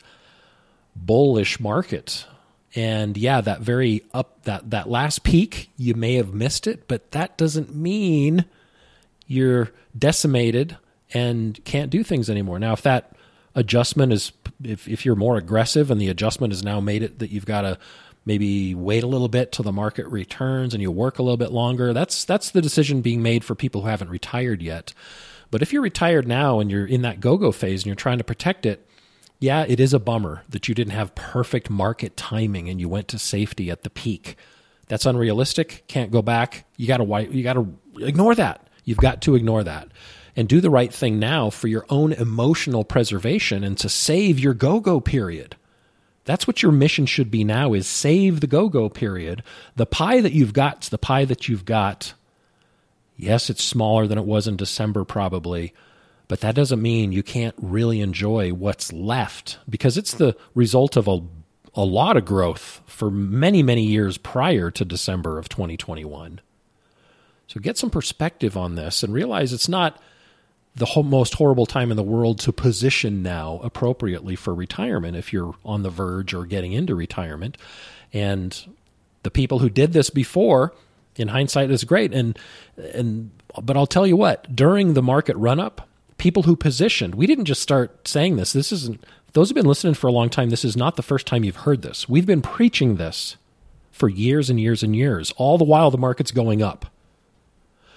bullish market. And yeah, that very up, that, that last peak, you may have missed it, but that doesn't mean you're decimated and can't do things anymore. Now, if that adjustment is, if, if you're more aggressive and the adjustment has now made it that you've got to maybe wait a little bit till the market returns and you work a little bit longer, that's that's the decision being made for people who haven't retired yet. But if you're retired now and you're in that go-go phase and you're trying to protect it, yeah, it is a bummer that you didn't have perfect market timing and you went to safety at the peak. That's unrealistic. Can't go back. You got to you got to ignore that. You've got to ignore that and do the right thing now for your own emotional preservation and to save your go-go period. That's what your mission should be now, is save the go-go period. The pie that you've got is the pie that you've got. Yes, it's smaller than it was in December probably, but that doesn't mean you can't really enjoy what's left, because it's the result of a, a lot of growth for many, many years prior to December of twenty twenty-one. So get some perspective on this and realize it's not the whole, most horrible time in the world to position now appropriately for retirement if you're on the verge or getting into retirement. And the people who did this before, in hindsight, is great. And and but I'll tell you what, during the market run-up, people who positioned, we didn't just start saying this. This isn't, those who've been listening for a long time, this is not the first time you've heard this. We've been preaching this for years and years and years, all the while the market's going up.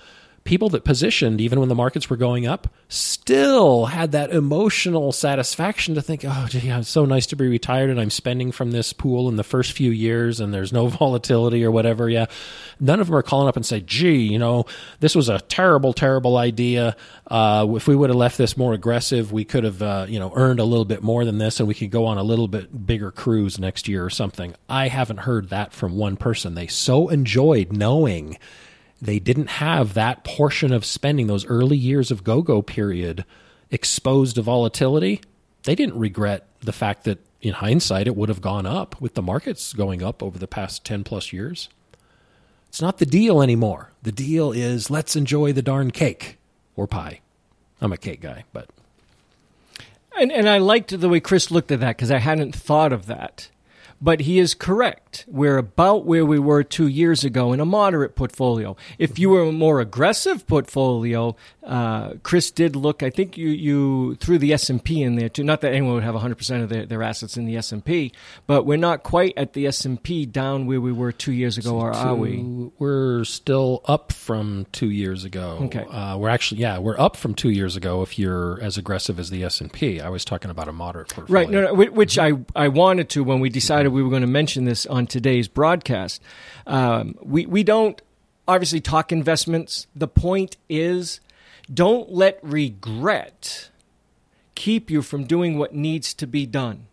people that positioned, even when the markets were going up, still had that emotional satisfaction to think, oh, gee, it's so nice to be retired and I'm spending from this pool in the first few years and there's no volatility or whatever. Yeah. None of them are calling up and say, gee, you know, this was a terrible, terrible idea. Uh, if we would have left this more aggressive, we could have, uh, you know, earned a little bit more than this and we could go on a little bit bigger cruise next year or something. I haven't heard that from one person. They so enjoyed knowing they didn't have that portion of spending, those early years of go-go period, exposed to volatility. They didn't regret the fact that, in hindsight, it would have gone up with the markets going up over the past ten plus years. It's not the deal anymore. The deal is let's enjoy the darn cake or pie. I'm a cake guy, but. And, and I liked the way Chris looked at that because I hadn't thought of that. But he is correct. We're about where we were two years ago in a moderate portfolio. If you were a more aggressive portfolio, uh, Chris did look, I think you, you threw the S and P in there too. Not that anyone would have one hundred percent of their, their assets in the S and P, but we're not quite at the S and P down where we were two years ago, or are we? We're still up from two years ago. Okay. Uh, we're actually, yeah, we're up from two years ago if you're as aggressive as the S and P. I was talking about a moderate portfolio. Right, no, no, which I, I wanted to when we decided we were going to mention this on today's broadcast. Um, we, we don't obviously talk investments. The point is, don't let regret keep you from doing what needs to be done.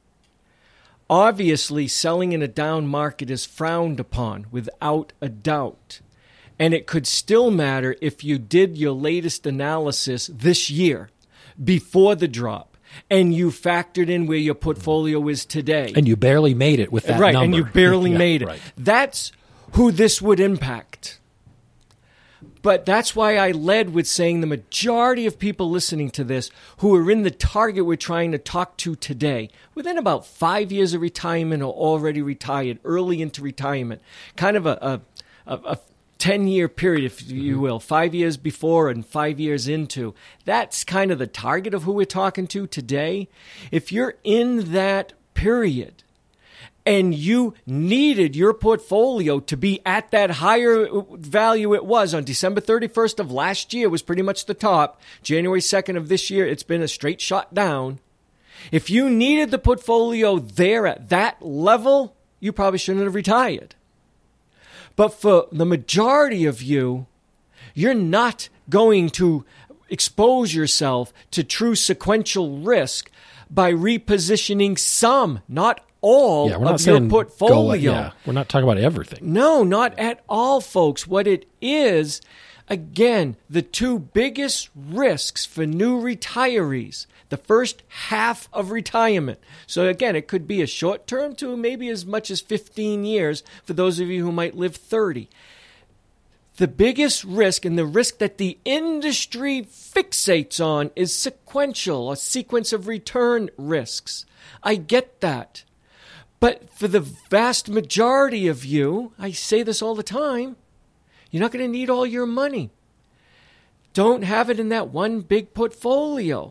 Obviously, selling in a down market is frowned upon, without a doubt. And it could still matter if you did your latest analysis this year, before the drop, and you factored in where your portfolio is today. And you barely made it with that right, number. and you barely yeah, made it. Right. That's who this would impact. But that's why I led with saying the majority of people listening to this who are in the target we're trying to talk to today, within about five years of retirement or already retired, early into retirement, kind of a, a, a, a ten-year period, if you will, five years before and five years into. That's kind of the target of who we're talking to today. If you're in that period and you needed your portfolio to be at that higher value it was on December thirty-first of last year, was pretty much the top. January second of this year, it's been a straight shot down. If you needed the portfolio there at that level, you probably shouldn't have retired. But for the majority of you, you're not going to expose yourself to true sequential risk by repositioning some, not all, yeah, we're not of your saying portfolio. Go, yeah, we're not talking about everything. No, not at all, folks. What it is, again, the two biggest risks for new retirees, the first half of retirement. So again, it could be a short term to maybe as much as fifteen years for those of you who might live thirty. The biggest risk, and the risk that the industry fixates on, is sequential, a sequence of return risks. I get that. But for the vast majority of you, I say this all the time, you're not going to need all your money. Don't have it in that one big portfolio.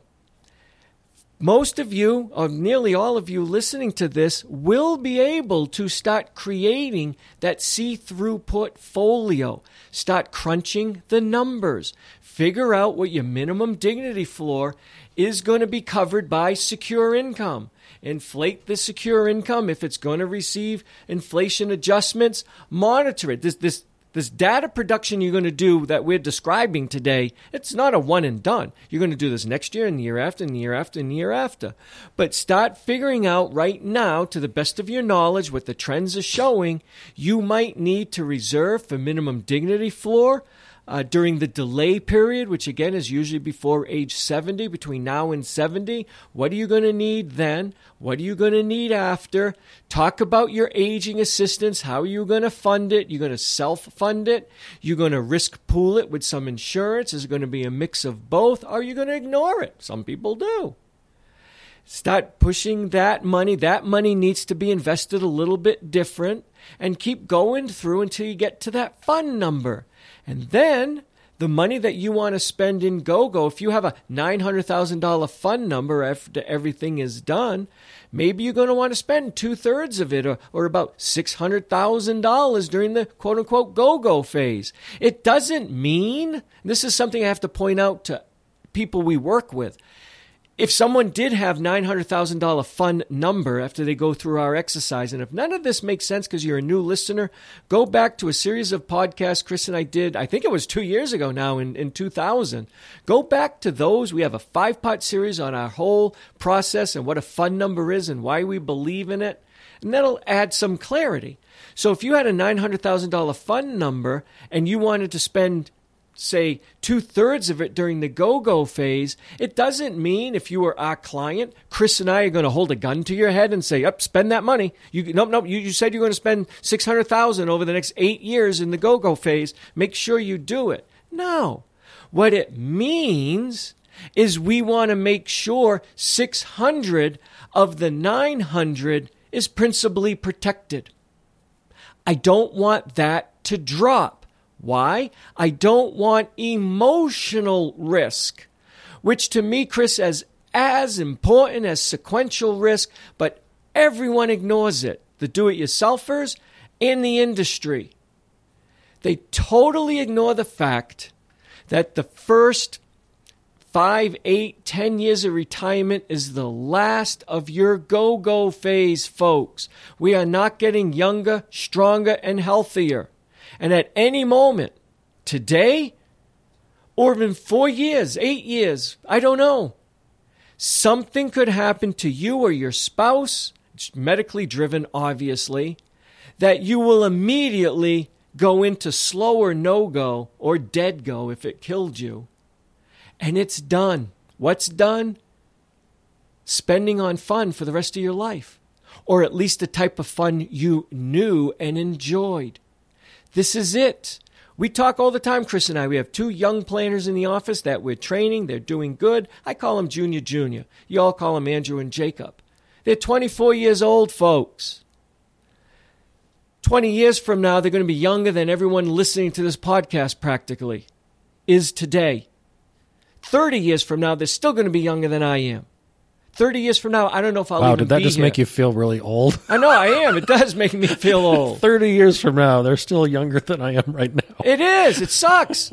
Most of you, or nearly all of you listening to this, will be able to start creating that see-through portfolio. Start crunching the numbers. Figure out what your minimum dignity floor is going to be covered by secure income. Inflate the secure income. If it's going to receive inflation adjustments, monitor it. This, this, this data production you're going to do that we're describing today, it's not a one and done. You're going to do this next year and the year after and the year after and the year after. But start figuring out right now, to the best of your knowledge, what the trends are showing, you might need to reserve for minimum dignity floor Uh, during the delay period, which again is usually before age seventy, between now and seventy. What are you going to need then? What are you going to need after? Talk about your aging assistance. How are you going to fund it? You're going to self-fund it? You're going to risk pool it with some insurance? Is it going to be a mix of both? Or are you going to ignore it? Some people do. Start pushing that money. That money needs to be invested a little bit different, and keep going through until you get to that fund number. And then the money that you want to spend in GoGo, if you have a nine hundred thousand dollars fund number after everything is done, maybe you're going to want to spend two-thirds of it, or, or about six hundred thousand dollars during the quote-unquote GoGo phase. It doesn't mean, this is something I have to point out to people we work with, if someone did have nine hundred thousand dollars fund number after they go through our exercise, and if none of this makes sense because you're a new listener, go back to a series of podcasts Chris and I did, I think it was two years ago now in, in two thousand. Go back to those. We have a five-part series on our whole process and what a fund number is and why we believe in it, and that'll add some clarity. So if you had a nine hundred thousand dollars fund number and you wanted to spend, say, two-thirds of it during the GoGo phase, it doesn't mean if you were our client, Chris and I are going to hold a gun to your head and say, up, spend that money. You, nope, nope, you, you said you're going to spend six hundred thousand dollars over the next eight years in the GoGo phase. Make sure you do it. No. What it means is we want to make sure six hundred of the nine hundred is principally protected. I don't want that to drop. Why? I don't want emotional risk, which to me, Chris, is as important as sequential risk, but everyone ignores it. The do-it-yourselfers and the industry. They totally ignore the fact that the first five, eight, ten years of retirement is the last of your go-go phase, folks. We are not getting younger, stronger, and healthier. And at any moment, today, or in four years, eight years, I don't know, something could happen to you or your spouse, it's medically driven, obviously, that you will immediately go into slow or no-go or dead go if it killed you. And it's done. What's done? Spending on fun for the rest of your life, or at least the type of fun you knew and enjoyed. This is it. We talk all the time, Chris and I. We have two young planners in the office that we're training. They're doing good. I call them Junior Junior. You all call them Andrew and Jacob. They're twenty-four years old, folks. twenty years from now, they're going to be younger than everyone listening to this podcast practically is today. thirty years from now, they're still going to be younger than I am. thirty years from now, I don't know if I'll wow, even be did that just here. make you feel really old? I know, I am. It does make me feel old. thirty years from now, they're still younger than I am right now. It is. It sucks.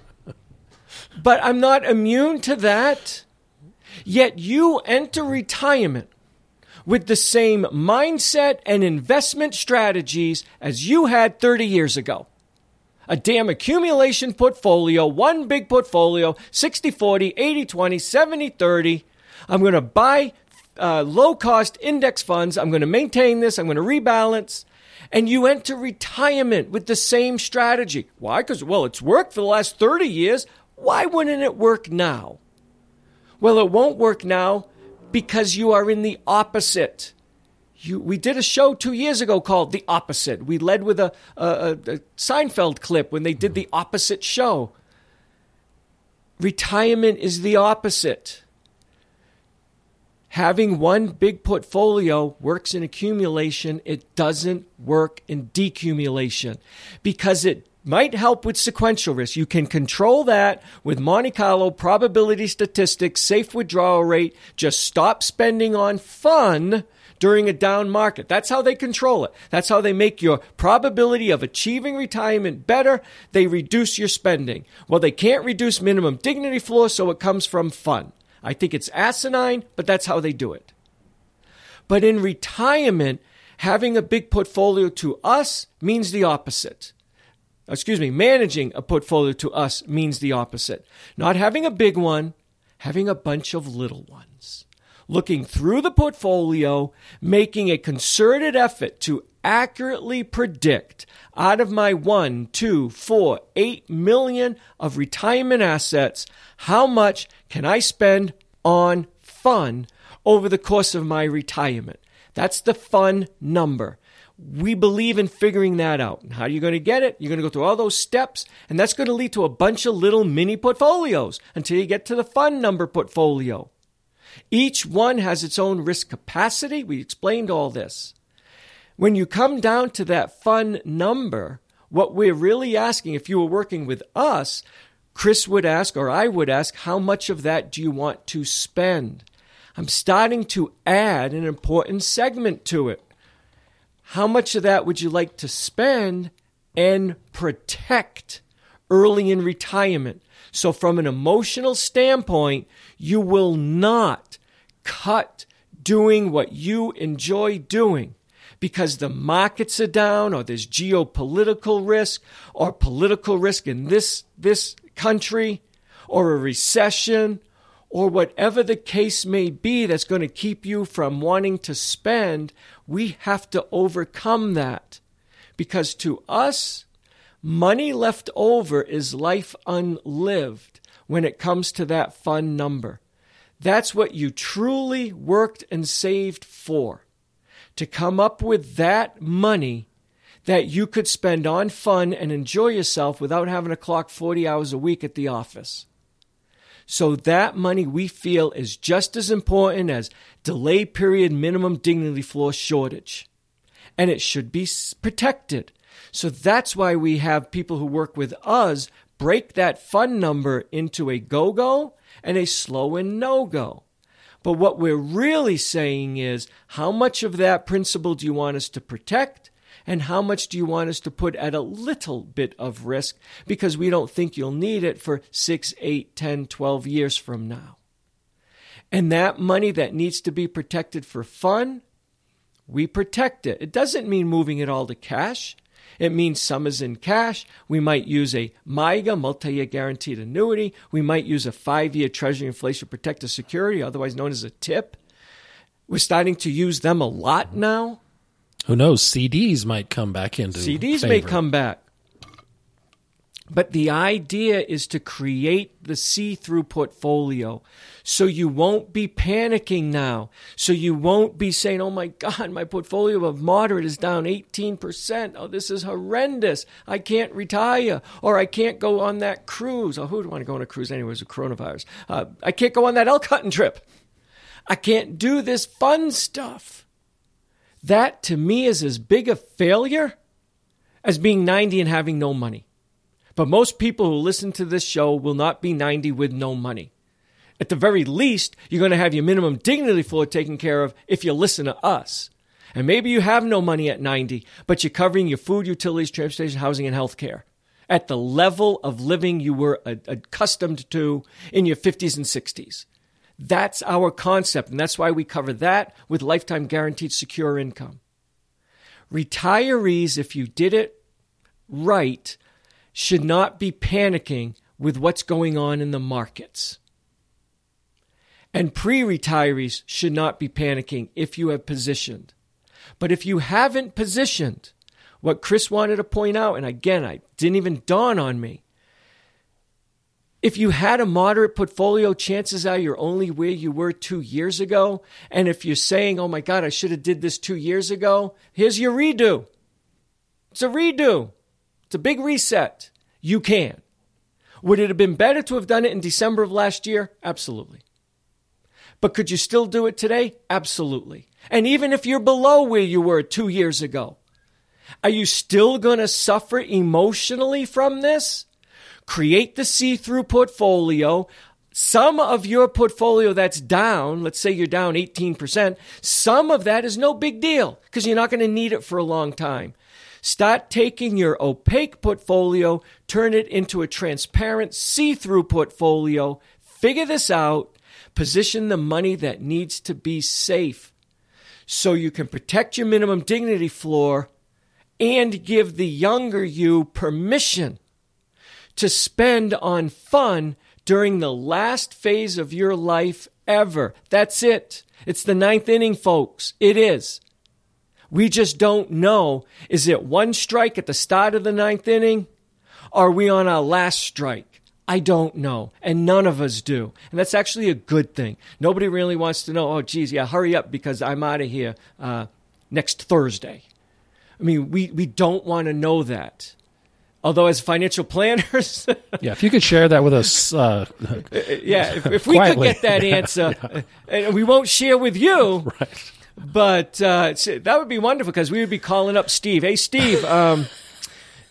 But I'm not immune to that. Yet you enter retirement with the same mindset and investment strategies as you had thirty years ago. A damn accumulation portfolio, one big portfolio, sixty forty, eighty twenty, seventy thirty. I'm going to buy uh, low-cost index funds. I'm going to maintain this. I'm going to rebalance. And you enter retirement with the same strategy. Why? Because, well, it's worked for the last thirty years. Why wouldn't it work now? Well, it won't work now because you are in the opposite. You, we did a show two years ago called The Opposite. We led with a, a, a Seinfeld clip when they did the opposite show. Retirement is the opposite. Having one big portfolio works in accumulation. It doesn't work in decumulation because it might help with sequential risk. You can control that with Monte Carlo, probability statistics, safe withdrawal rate. Just stop spending on fun during a down market. That's how they control it. That's how they make your probability of achieving retirement better. They reduce your spending. Well, they can't reduce minimum dignity floor, so it comes from fun. I think it's asinine, but that's how they do it. But in retirement, having a big portfolio to us means the opposite. Excuse me, managing a portfolio to us means the opposite. Not having a big one, having a bunch of little ones. Looking through the portfolio, making a concerted effort to accurately predict out of my one, two, four, eight million of retirement assets, how much can I spend on fun over the course of my retirement? That's the fun number. We believe in figuring that out. And how are you going to get it? You're going to go through all those steps, and that's going to lead to a bunch of little mini portfolios until you get to the fun number portfolio. Each one has its own risk capacity. We explained all this. When you come down to that fun number, what we're really asking, if you were working with us, Chris would ask, or I would ask, how much of that do you want to spend? I'm starting to add an important segment to it. How much of that would you like to spend and protect early in retirement? So from an emotional standpoint, you will not cut doing what you enjoy doing because the markets are down, or there's geopolitical risk, or political risk in this, this country, or a recession, or whatever the case may be that's going to keep you from wanting to spend. We have to overcome that, because to us, money left over is life unlived when it comes to that fun number. That's what you truly worked and saved for, to come up with that money that you could spend on fun and enjoy yourself without having to clock forty hours a week at the office. So that money we feel is just as important as delay period minimum dignity floor shortage. And it should be protected. So that's why we have people who work with us break that fun number into a go-go and a slow and no-go. But what we're really saying is, how much of that principle do you want us to protect? And how much do you want us to put at a little bit of risk because we don't think you'll need it for six, eight, ten, twelve years from now? And that money that needs to be protected for fun, we protect it. It doesn't mean moving it all to cash. It means some is in cash. We might use a M I G A, multi-year guaranteed annuity. We might use a five-year Treasury Inflation Protector Security, otherwise known as a T I P. We're starting to use them a lot now. Who knows? C Ds might come back into C Ds favor. may come back. But the idea is to create the see-through portfolio so you won't be panicking now. So you won't be saying, oh my God, my portfolio of moderate is down eighteen percent. Oh, this is horrendous. I can't retire. Or I can't go on that cruise. Oh, who would want to go on a cruise anyways with coronavirus? Uh, I can't go on that elk hunting trip. I can't do this fun stuff. That, to me, is as big a failure as being ninety and having no money. But most people who listen to this show will not be ninety with no money. At the very least, you're going to have your minimum dignity floor taken care of if you listen to us. And maybe you have no money at ninety, but you're covering your food, utilities, transportation, housing, and health care at the level of living you were accustomed to in your fifties and sixties. That's our concept, and that's why we cover that with lifetime guaranteed secure income. Retirees, if you did it right, should not be panicking with what's going on in the markets. And pre-retirees should not be panicking if you have positioned. But if you haven't positioned, what Chris wanted to point out, and again, I didn't even dawn on me, if you had a moderate portfolio, chances are you're only where you were two years ago. And if you're saying, oh my God, I should have did this two years ago, here's your redo. It's a redo. It's a big reset. You can. Would it have been better to have done it in December of last year? Absolutely. But could you still do it today? Absolutely. And even if you're below where you were two years ago, are you still going to suffer emotionally from this? Create the see-through portfolio. Some of your portfolio that's down, let's say you're down eighteen percent, some of that is no big deal because you're not going to need it for a long time. Start taking your opaque portfolio, turn it into a transparent see-through portfolio, figure this out, position the money that needs to be safe so you can protect your minimum dignity floor and give the younger you permission to spend on fun during the last phase of your life ever. That's it. It's the ninth inning, folks. It is. We just don't know. Is it one strike at the start of the ninth inning? Or are we on our last strike? I don't know. And none of us do. And that's actually a good thing. Nobody really wants to know, oh, geez, yeah, hurry up because I'm out of here uh, next Thursday. I mean, we, we don't want to know that. Although as financial planners... yeah, if you could share that with us uh, yeah, if, if we could get that answer, yeah. And we won't share with you, right. But uh, that would be wonderful because we would be calling up Steve. Hey, Steve, um, I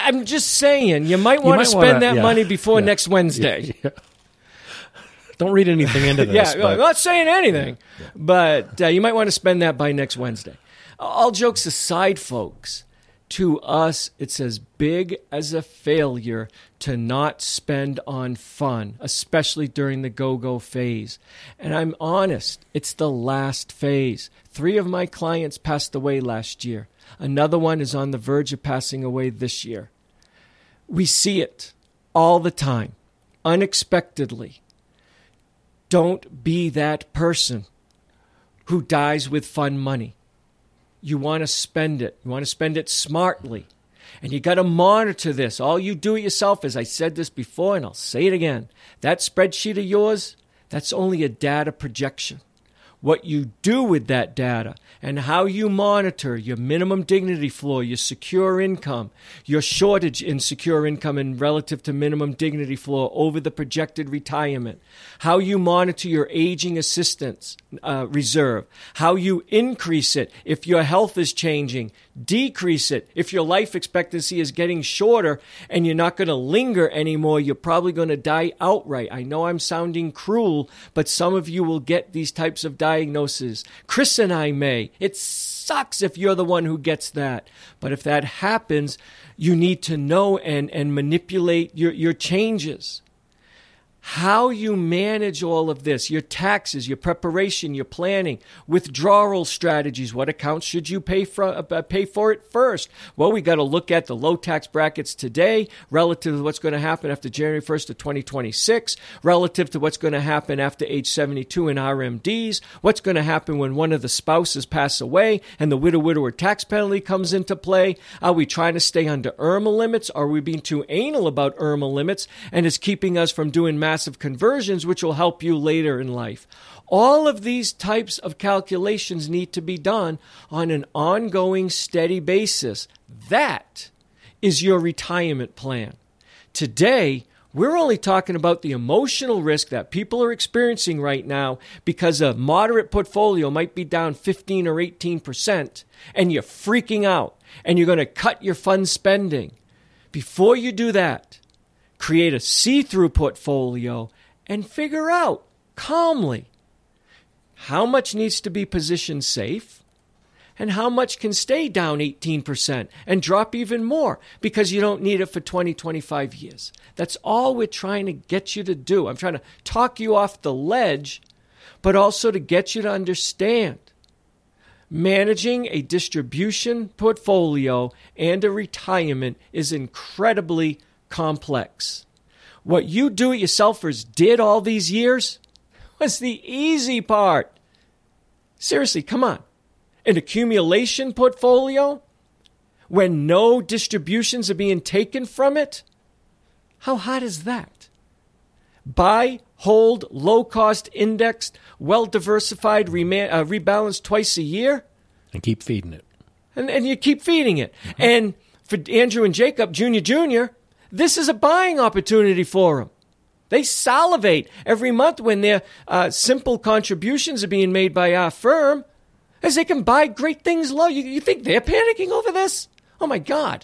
I'm just saying, you might want to spend wanna, that yeah, money before yeah, next Wednesday. Yeah, yeah. Don't read anything into this. yeah, but, I'm not saying anything, yeah, yeah. but uh, you might want to spend that by next Wednesday. All jokes aside, folks, to us, it's as big as a failure to not spend on fun, especially during the go-go phase. And I'm honest, it's the last phase. Three of my clients passed away last year. Another one is on the verge of passing away this year. We see it all the time, unexpectedly. Don't be that person who dies with fun money. You want to spend it. You want to spend it smartly. And you got to monitor this. All you do it yourself, as I said this before, and I'll say it again. That spreadsheet of yours, that's only a data projection. What you do with that data and how you monitor your minimum dignity floor, your secure income, your shortage in secure income and relative to minimum dignity floor over the projected retirement, how you monitor your aging assistance uh, reserve, how you increase it if your health is changing, decrease it if your life expectancy is getting shorter and you're not going to linger anymore, you're probably going to die outright. I know I'm sounding cruel, but some of you will get these types of diagnoses. Chris and I may. It sucks if you're the one who gets that. But if that happens, you need to know and, and manipulate your, your changes. How you manage all of this, your taxes, your preparation, your planning, withdrawal strategies. What accounts should you pay for, uh, pay for it first? Well, we got to look at the low tax brackets today relative to what's going to happen after January first of twenty twenty-six, relative to what's going to happen after age seventy-two in R M Ds, what's going to happen when one of the spouses pass away and the widow-widower tax penalty comes into play. Are we trying to stay under I R M A limits? Are we being too anal about I R M A limits and is keeping us from doing massive conversions, which will help you later in life? All of these types of calculations need to be done on an ongoing, steady basis. That is your retirement plan. Today, we're only talking about the emotional risk that people are experiencing right now because a moderate portfolio might be down fifteen or eighteen percent, and you're freaking out, and you're going to cut your fund spending. Before you do that, create a see-through portfolio and figure out calmly how much needs to be positioned safe and how much can stay down eighteen percent and drop even more because you don't need it for twenty, twenty-five years. That's all we're trying to get you to do. I'm trying to talk you off the ledge, but also to get you to understand. Managing a distribution portfolio and a retirement is incredibly complex. What you do-it-yourselfers did all these years was the easy part. Seriously, come on. An accumulation portfolio when no distributions are being taken from it? How hard is that? Buy, hold, low-cost indexed, well-diversified, rema- uh, rebalanced twice a year? And keep feeding it. And, and you keep feeding it. Mm-hmm. And for Andrew and Jacob, Junior Junior, this is a buying opportunity for them. They salivate every month when their uh, simple contributions are being made by our firm, as they can buy great things low. You, you think they're panicking over this? Oh, my God.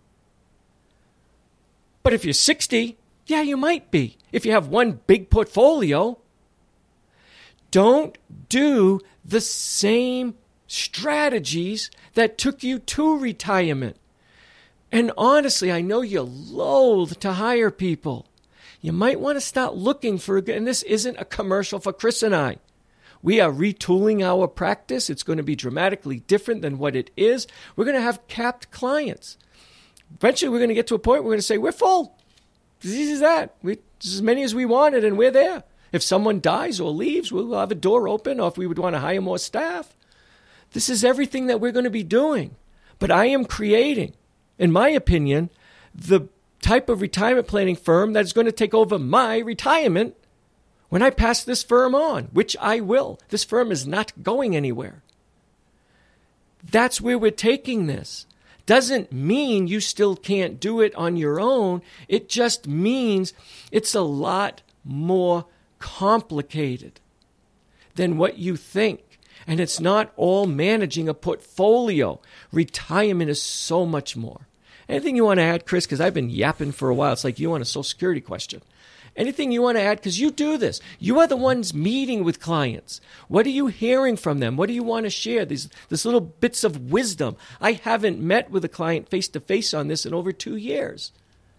But if you're sixty, yeah, you might be. If you have one big portfolio, don't do the same strategies that took you to retirement. And honestly, I know you're loath to hire people. You might want to start looking for, and this isn't a commercial for Chris and I. We are retooling our practice. It's going to be dramatically different than what it is. We're going to have capped clients. Eventually, we're going to get to a point where we're going to say, we're full. As easy as that. We, as many as we wanted, and we're there. If someone dies or leaves, we'll have a door open, or if we would want to hire more staff. This is everything that we're going to be doing. But I am creating, in my opinion, the type of retirement planning firm that is going to take over my retirement when I pass this firm on, which I will. This firm is not going anywhere. That's where we're taking this. Doesn't mean you still can't do it on your own. It just means it's a lot more complicated than what you think. And it's not all managing a portfolio. Retirement is so much more. Anything you want to add, Chris? Because I've been yapping for a while. It's like you want a Social Security question. Anything you want to add? Because you do this. You are the ones meeting with clients. What are you hearing from them? What do you want to share? These, these little bits of wisdom. I haven't met with a client face-to-face on this in over two years.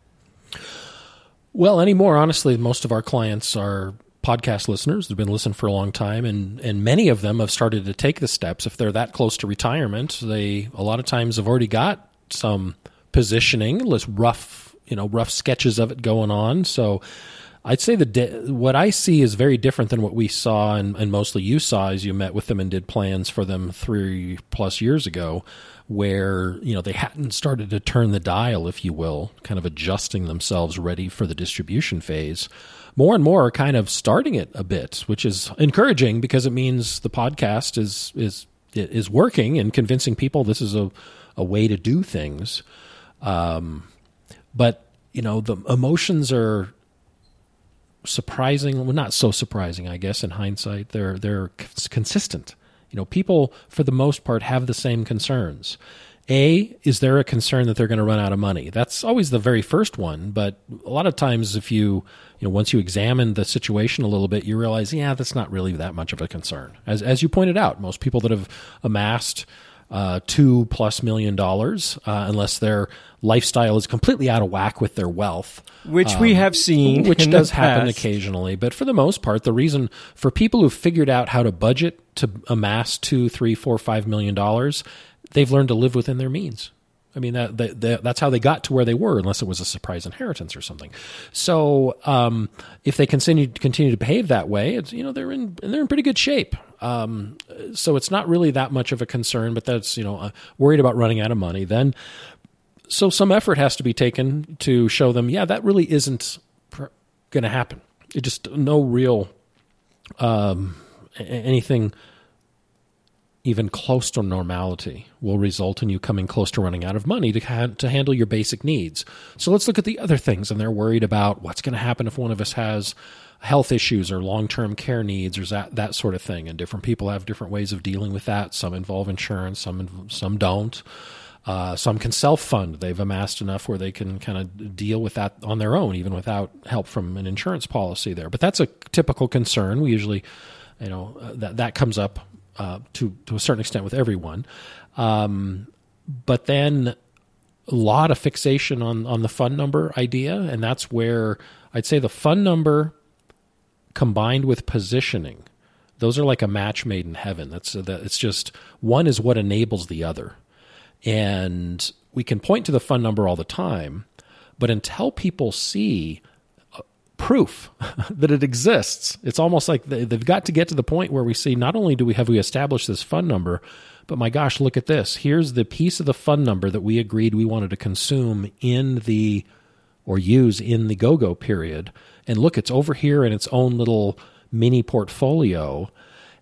Well, anymore, honestly, most of our clients are podcast listeners. They've been listening for a long time, and, and many of them have started to take the steps. If they're that close to retirement, they a lot of times have already got some positioning, less rough, you know, rough sketches of it going on. So I'd say the de- what I see is very different than what we saw, and, and mostly you saw as you met with them and did plans for them three plus years ago, where, you know, they hadn't started to turn the dial, if you will, kind of adjusting themselves ready for the distribution phase. More and more are kind of starting it a bit, which is encouraging because it means the podcast is is is working and convincing people this is a, a way to do things. Um, but, you know, the emotions are surprising, well, not so surprising, I guess, in hindsight. They're they're consistent. You know, people, for the most part, have the same concerns. A, is there a concern that they're going to run out of money? That's always the very first one. But a lot of times if you, you know, once you examine the situation a little bit, you realize, yeah, that's not really that much of a concern. As as you pointed out, most people that have amassed uh, two plus million dollars, uh, unless their lifestyle is completely out of whack with their wealth. Which um, we have seen. Which in does the happen past. occasionally. But for the most part, the reason for people who've figured out how to budget to amass two, three, four, five million dollars, they've learned to live within their means. I mean, that, that, that that's how they got to where they were, unless it was a surprise inheritance or something. So, um, if they continue continue to behave that way, it's, you know, they're in they're in pretty good shape. Um, so it's not really that much of a concern. But that's, you know, uh, worried about running out of money. Then, so some effort has to be taken to show them, yeah, that really isn't pr- going to happen. It just no real um, anything even close to normality will result in you coming close to running out of money to ha- to handle your basic needs. So let's look at the other things. And they're worried about what's going to happen if one of us has health issues or long-term care needs or that, that sort of thing. And different people have different ways of dealing with that. Some involve insurance, some some don't. Uh, some can self-fund. They've amassed enough where they can kind of deal with that on their own, even without help from an insurance policy there. But that's a typical concern. We usually, you know, uh, that that comes up Uh, to to a certain extent with everyone. Um, but then a lot of fixation on, on the fund number idea, and that's where I'd say the fund number combined with positioning, those are like a match made in heaven. That's that it's just one is what enables the other. And we can point to the fund number all the time, but until people see proof that it exists, it's almost like they, they've got to get to the point where we see not only do we have we established this fund number, but my gosh, look at this. Here's the piece of the fund number that we agreed we wanted to consume in the or use in the go-go period. And look, it's over here in its own little mini portfolio,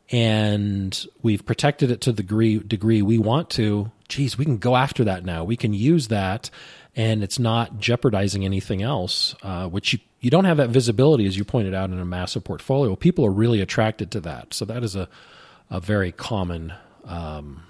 and we've protected it to the degree, degree we want to. Geez, we can go after that now. We can use that, and it's not jeopardizing anything else, uh, which you, you don't have that visibility, as you pointed out, in a massive portfolio. People are really attracted to that. So that is a, a very common, um,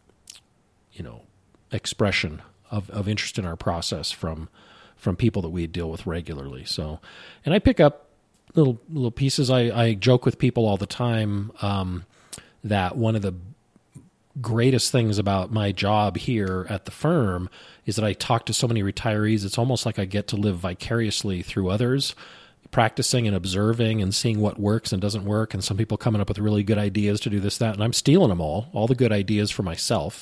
you know, expression of, of interest in our process from from people that we deal with regularly. So, and I pick up little little pieces. I, I joke with people all the time um, that one of the greatest things about my job here at the firm is that I talk to so many retirees. It's almost like I get to live vicariously through others, practicing and observing and seeing what works and doesn't work. And some people coming up with really good ideas to do this, that, and I'm stealing them all, all the good ideas for myself.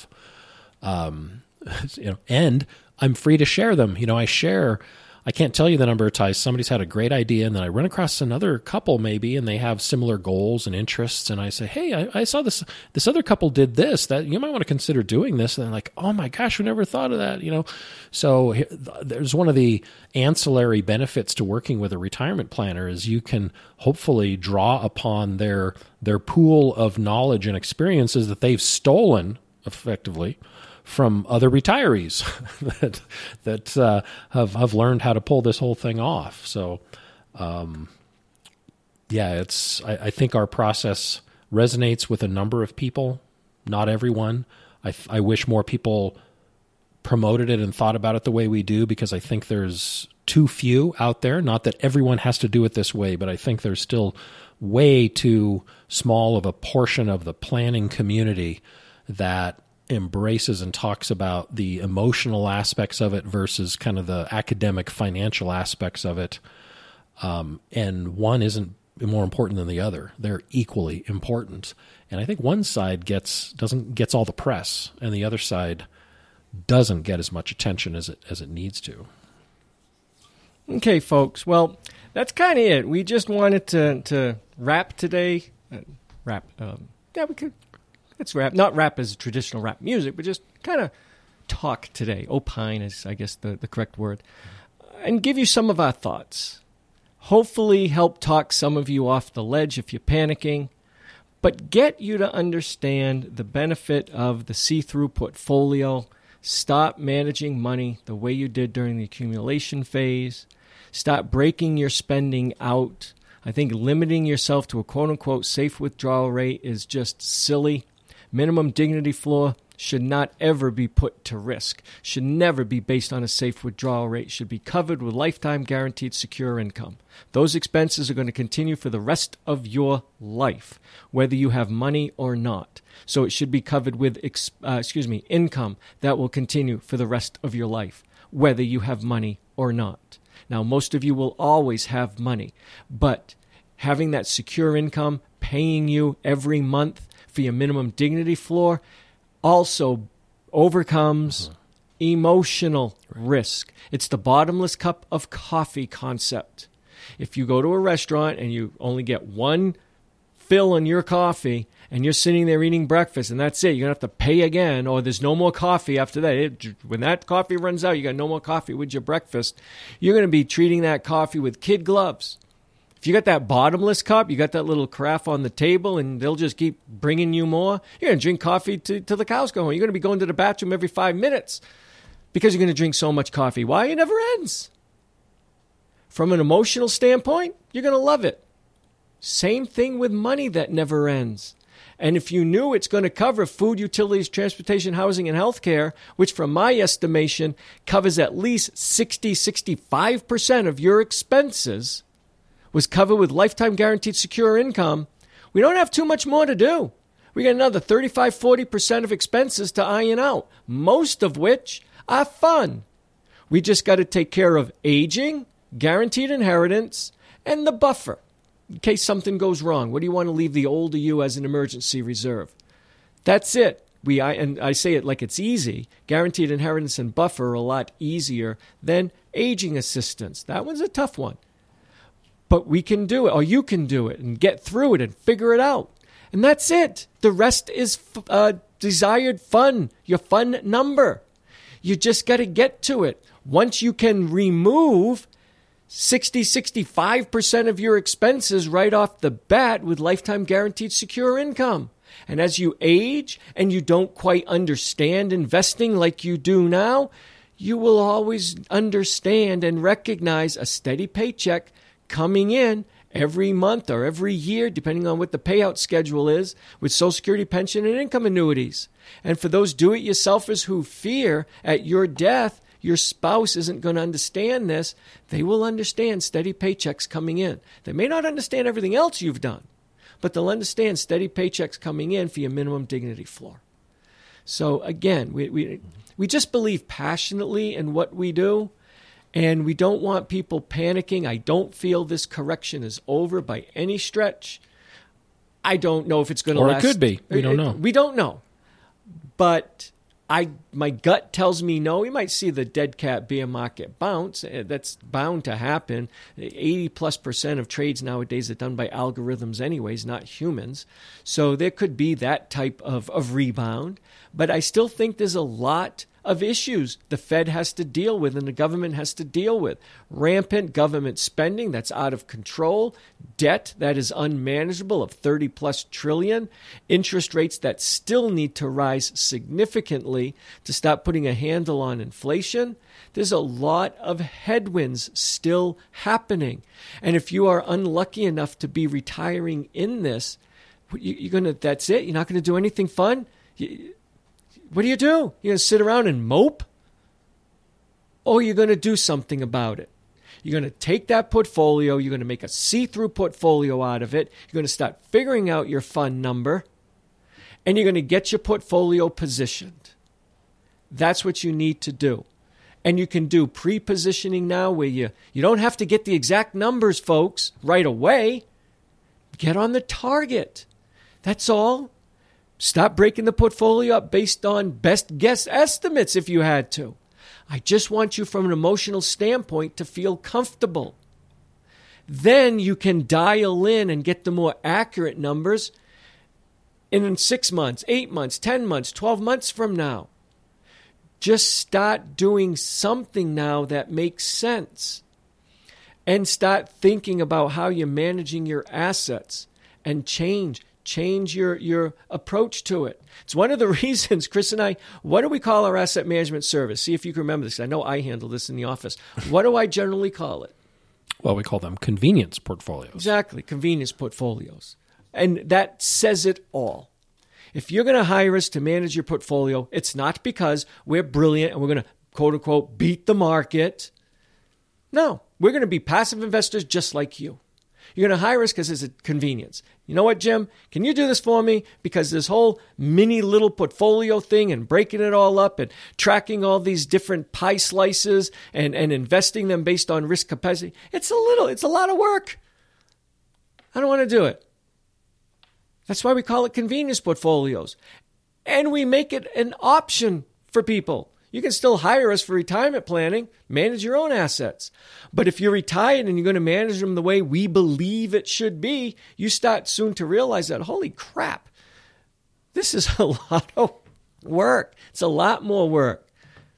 Um, you know, and I'm free to share them. You know, I share, I can't tell you the number of times somebody's had a great idea and then I run across another couple maybe and they have similar goals and interests, and I say, hey, I, I saw this this other couple did this, that you might want to consider doing this. And they're like, oh my gosh, we never thought of that, you know. So there's one of the ancillary benefits to working with a retirement planner is you can hopefully draw upon their their pool of knowledge and experiences that they've stolen effectively from other retirees that that uh, have have learned how to pull this whole thing off. So, um, yeah, it's. I, I think our process resonates with a number of people, not everyone. I I wish more people promoted it and thought about it the way we do, because I think there's too few out there. Not that everyone has to do it this way, but I think there's still way too small of a portion of the planning community that embraces and talks about the emotional aspects of it versus kind of the academic financial aspects of it. Um, and one isn't more important than the other. They're equally important. And I think one side gets doesn't gets all the press, and the other side doesn't get as much attention as it as it needs to. Okay, folks. Well, that's kind of it. We just wanted to to wrap today. Uh, wrap. Um, yeah, we could. Let's rap. Not rap as traditional rap music, but just kind of talk today. Opine is, I guess, the, the correct word. And give you some of our thoughts. Hopefully help talk some of you off the ledge if you're panicking. But get you to understand the benefit of the see-through portfolio. Stop managing money the way you did during the accumulation phase. Stop breaking your spending out. I think limiting yourself to a quote-unquote safe withdrawal rate is just silly. Minimum dignity floor should not ever be put to risk, should never be based on a safe withdrawal rate, should be covered with lifetime guaranteed secure income. Those expenses are going to continue for the rest of your life, whether you have money or not. So it should be covered with, uh, excuse me, income that will continue for the rest of your life, whether you have money or not. Now, most of you will always have money, but having that secure income paying you every month for your minimum dignity floor also overcomes uh-huh. emotional right. risk. It's the bottomless cup of coffee concept. If you go to a restaurant and you only get one fill on your coffee and you're sitting there eating breakfast and that's it, you're going to have to pay again, or there's no more coffee after that. It, when that coffee runs out, you got no more coffee with your breakfast. You're going to be treating that coffee with kid gloves. If you got that bottomless cup, you got that little carafe on the table, and they'll just keep bringing you more, you're going to drink coffee till to the cows go home. You're going to be going to the bathroom every five minutes because you're going to drink so much coffee. Why? It never ends. From an emotional standpoint, you're going to love it. Same thing with money that never ends. And if you knew it's going to cover food, utilities, transportation, housing, and health care, which from my estimation covers at least sixty, sixty-five percent of your expenses, was covered with lifetime guaranteed secure income, we don't have too much more to do. We got another thirty-five, forty percent of expenses to iron out, most of which are fun. We just got to take care of aging, guaranteed inheritance, and the buffer. In case something goes wrong, what do you want to leave the older you as an emergency reserve? That's it. We I, and I say it like it's easy. Guaranteed inheritance and buffer are a lot easier than aging assistance. That one's a tough one. But we can do it, or you can do it, and get through it and figure it out. And that's it. The rest is uh, desired fun, your fun number. You just got to get to it. Once you can remove sixty, sixty-five percent of your expenses right off the bat with lifetime guaranteed secure income. And as you age and you don't quite understand investing like you do now, you will always understand and recognize a steady paycheck coming in every month or every year, depending on what the payout schedule is, with Social Security, pension, and income annuities. And for those do-it-yourselfers who fear at your death your spouse isn't going to understand this, they will understand steady paychecks coming in. They may not understand everything else you've done, but they'll understand steady paychecks coming in for your minimum dignity floor. So again, we we, we just believe passionately in what we do. And we don't want people panicking. I don't feel this correction is over by any stretch. I don't know if it's going to last. Or it could be. We don't know. We don't know. But I, my gut tells me no. We might see the dead cat bear market bounce. That's bound to happen. eighty plus percent of trades nowadays are done by algorithms anyways, not humans. So there could be that type of, of rebound. But I still think there's a lot of issues the Fed has to deal with and the government has to deal with. Rampant government spending that's out of control, debt that is unmanageable of thirty plus trillion, interest rates that still need to rise significantly to stop putting a handle on inflation. There's a lot of headwinds still happening. And if you are unlucky enough to be retiring in this, you're gonna, that's it? You're not going to do anything fun? You, What do you do? You're going to sit around and mope? or you're going to do something about it. You're going to take that portfolio, you're going to make a see-through portfolio out of it, you're going to start figuring out your fund number, and you're going to get your portfolio positioned. That's what you need to do. And you can do pre-positioning now where you, you don't have to get the exact numbers, folks, right away. Get on the target. That's all. Stop breaking the portfolio up based on best guess estimates if you had to. I just want you from an emotional standpoint to feel comfortable. Then you can dial in and get the more accurate numbers in six months, eight months, ten months, twelve months from now. Just start doing something now that makes sense. And start thinking about how you're managing your assets and change. Change your, your approach to it. It's one of the reasons, Chris and I, what do we call our asset management service? See if you can remember this. I know I handle this in the office. What do I generally call it? Well, we call them convenience portfolios. Exactly, convenience portfolios. And that says it all. If you're going to hire us to manage your portfolio, it's not because we're brilliant and we're going to, quote unquote, beat the market. No, we're going to be passive investors just like you. You're going to hire us because it's a convenience. You know what, Jim? Can you do this for me? Because this whole mini little portfolio thing and breaking it all up and tracking all these different pie slices and, and investing them based on risk capacity, it's a little, it's a lot of work. I don't want to do it. That's why we call it convenience portfolios. And we make it an option for people. You can still hire us for retirement planning, manage your own assets. But if you're retired and you're going to manage them the way we believe it should be, you start soon to realize that, holy crap, this is a lot of work. It's a lot more work.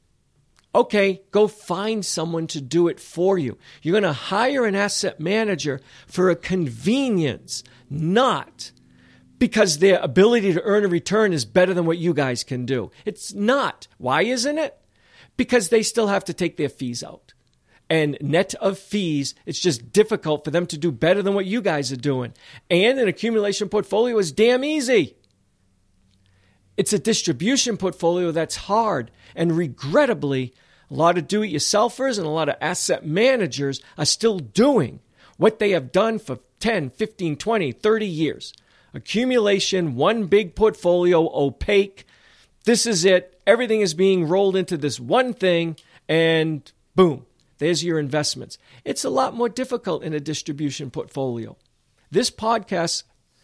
Okay, go find someone to do it for you. You're going to hire an asset manager for a convenience, not because their ability to earn a return is better than what you guys can do. It's not. Why isn't it? Because they still have to take their fees out. And net of fees, it's just difficult for them to do better than what you guys are doing. And an accumulation portfolio is damn easy. It's a distribution portfolio that's hard. And regrettably, a lot of do-it-yourselfers and a lot of asset managers are still doing what they have done for ten, fifteen, twenty, thirty years. Accumulation, one big portfolio, opaque. This is it. Everything is being rolled into this one thing, and boom, there's your investments. It's a lot more difficult in a distribution portfolio. This podcast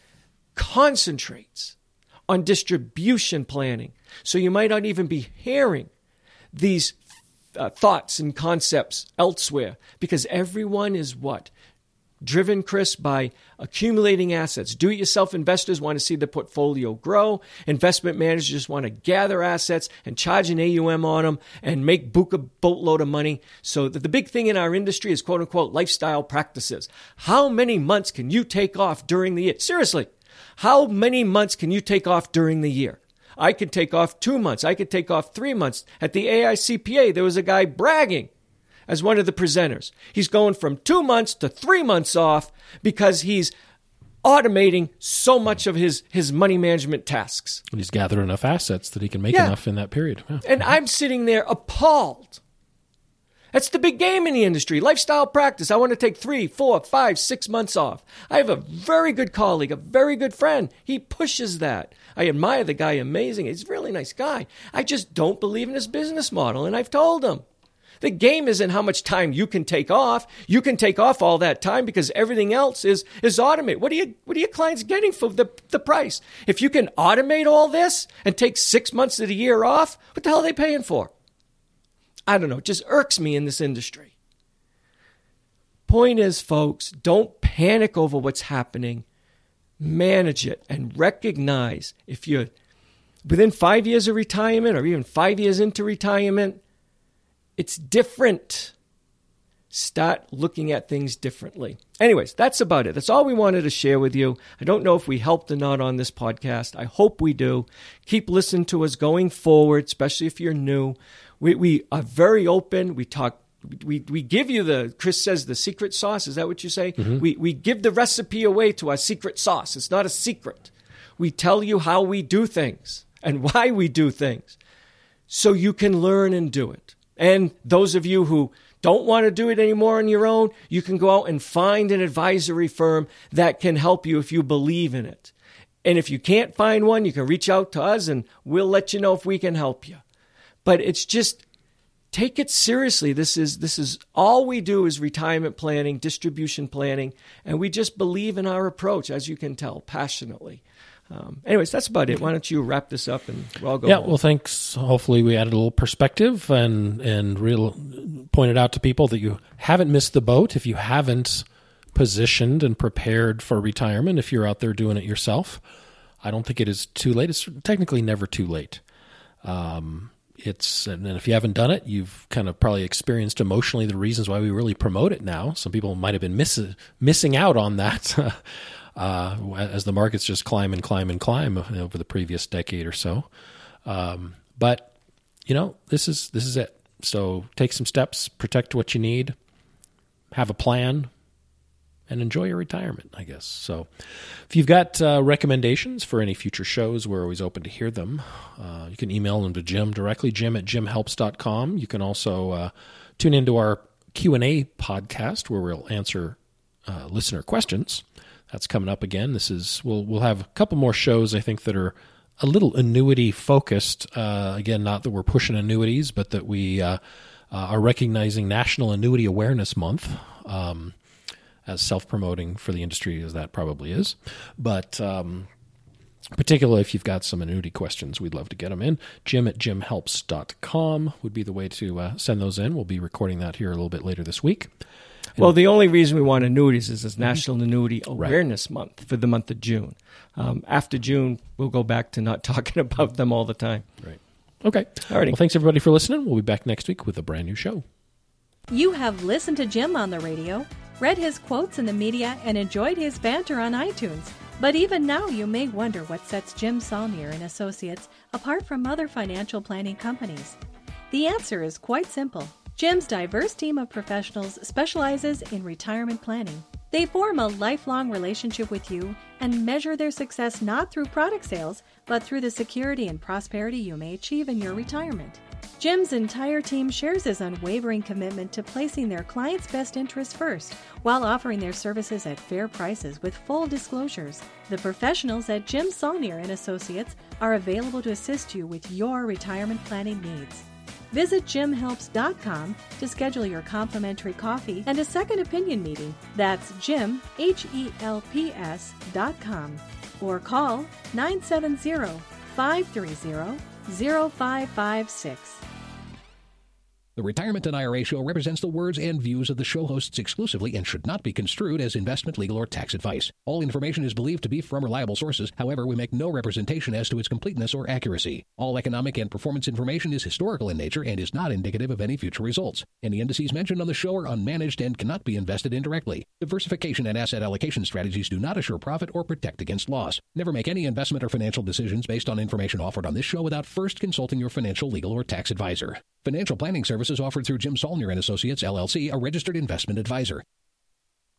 concentrates on distribution planning, so you might not even be hearing these uh, thoughts and concepts elsewhere, because everyone is what? Driven, Chris, by accumulating assets. Do-it-yourself investors want to see the portfolio grow. Investment managers want to gather assets and charge an A U M on them and make book a boatload of money. So the big thing in our industry is quote-unquote lifestyle practices. How many months can you take off during the year? Seriously, how many months can you take off during the year? I could take off two months. I could take off three months. At the A I C P A, there was a guy bragging as one of the presenters. He's going from two months to three months off because he's automating so much of his, his money management tasks. And he's gathered enough assets that he can make yeah. enough in that period. Yeah. And I'm sitting there appalled. That's the big game in the industry. Lifestyle practice. I want to take three, four, five, six months off. I have a very good colleague, a very good friend. He pushes that. I admire the guy, amazing. He's a really nice guy. I just don't believe in his business model, and I've told him. The game isn't how much time you can take off. You can take off all that time because everything else is, is automated. What are you, what are your clients getting for the, the price? If you can automate all this and take six months of the year off, what the hell are they paying for? I don't know. It just irks me in this industry. Point is, folks, don't panic over what's happening. Manage it and recognize if you're within five years of retirement or even five years into retirement, it's different. Start looking at things differently. Anyways, that's about it. That's all we wanted to share with you. I don't know if we helped or not on this podcast. I hope we do. Keep listening to us going forward, especially if you're new. We we are very open. We talk. We we give you the, Chris says, the secret sauce. Is that what you say? Mm-hmm. We we give the recipe away to our secret sauce. It's not a secret. We tell you how we do things and why we do things so you can learn and do it. And those of you who don't want to do it anymore on your own, you can go out and find an advisory firm that can help you if you believe in it. And if you can't find one, you can reach out to us and we'll let you know if we can help you. But it's just, take it seriously. This is this is all we do is retirement planning, distribution planning, and we just believe in our approach, as you can tell, passionately. Um, anyways, that's about it. Why don't you wrap this up and we'll all go Yeah, home. well, thanks. Hopefully we added a little perspective and, and real pointed out to people that you haven't missed the boat if you haven't positioned and prepared for retirement, if you're out there doing it yourself. I don't think it is too late. It's technically never too late. Um, it's and if you haven't done it, you've kind of probably experienced emotionally the reasons why we really promote it now. Some people might have been miss, missing out on that uh, as the markets just climb and climb and climb over the previous decade or so. Um, but you know, this is this is it. So take some steps, protect what you need, have a plan, and enjoy your retirement, I guess. So if you've got uh, recommendations for any future shows, we're always open to hear them. Uh, you can email them to Jim directly, jim at jim helps dot com. You can also uh, tune into our Q and A podcast where we'll answer uh, listener questions. That's coming up again. This is we'll we'll have a couple more shows, I think, that are a little annuity focused. Uh, again, not that we're pushing annuities, but that we uh, uh, are recognizing National Annuity Awareness Month. Um, as self-promoting for the industry as that probably is. But um, particularly if you've got some annuity questions, we'd love to get them in. Jim at jim helps dot com would be the way to uh, send those in. We'll be recording that here a little bit later this week. And well, the only reason we want annuities is it's National Annuity Awareness right. Month for the month of June. Um, after June, we'll go back to not talking about them all the time. Right. Okay. All right. Well, thanks everybody for listening. We'll be back next week with a brand new show. You have listened to Jim on the radio, read his quotes in the media, and enjoyed his banter on iTunes. But even now, you may wonder what sets Jim Saulnier and Associates apart from other financial planning companies. The answer is quite simple. Jim's diverse team of professionals specializes in retirement planning. They form a lifelong relationship with you and measure their success not through product sales, but through the security and prosperity you may achieve in your retirement. Jim's entire team shares his unwavering commitment to placing their clients' best interests first, while offering their services at fair prices with full disclosures. The professionals at Jim Saulnier and Associates are available to assist you with your retirement planning needs. Visit jim helps dot com to schedule your complimentary coffee and a second opinion meeting. That's Jim, H E L P S dot com. Or call nine seven zero, five three zero, zero five five six. The Retirement and I R A Show represents the words and views of the show hosts exclusively and should not be construed as investment, legal, or tax advice. All information is believed to be from reliable sources. However, we make no representation as to its completeness or accuracy. All economic and performance information is historical in nature and is not indicative of any future results. Any indices mentioned on the show are unmanaged and cannot be invested indirectly. Diversification and asset allocation strategies do not assure profit or protect against loss. Never make any investment or financial decisions based on information offered on this show without first consulting your financial, legal, or tax advisor. Financial planning services offered through Jim Saulnier and Associates, L L C, a registered investment advisor.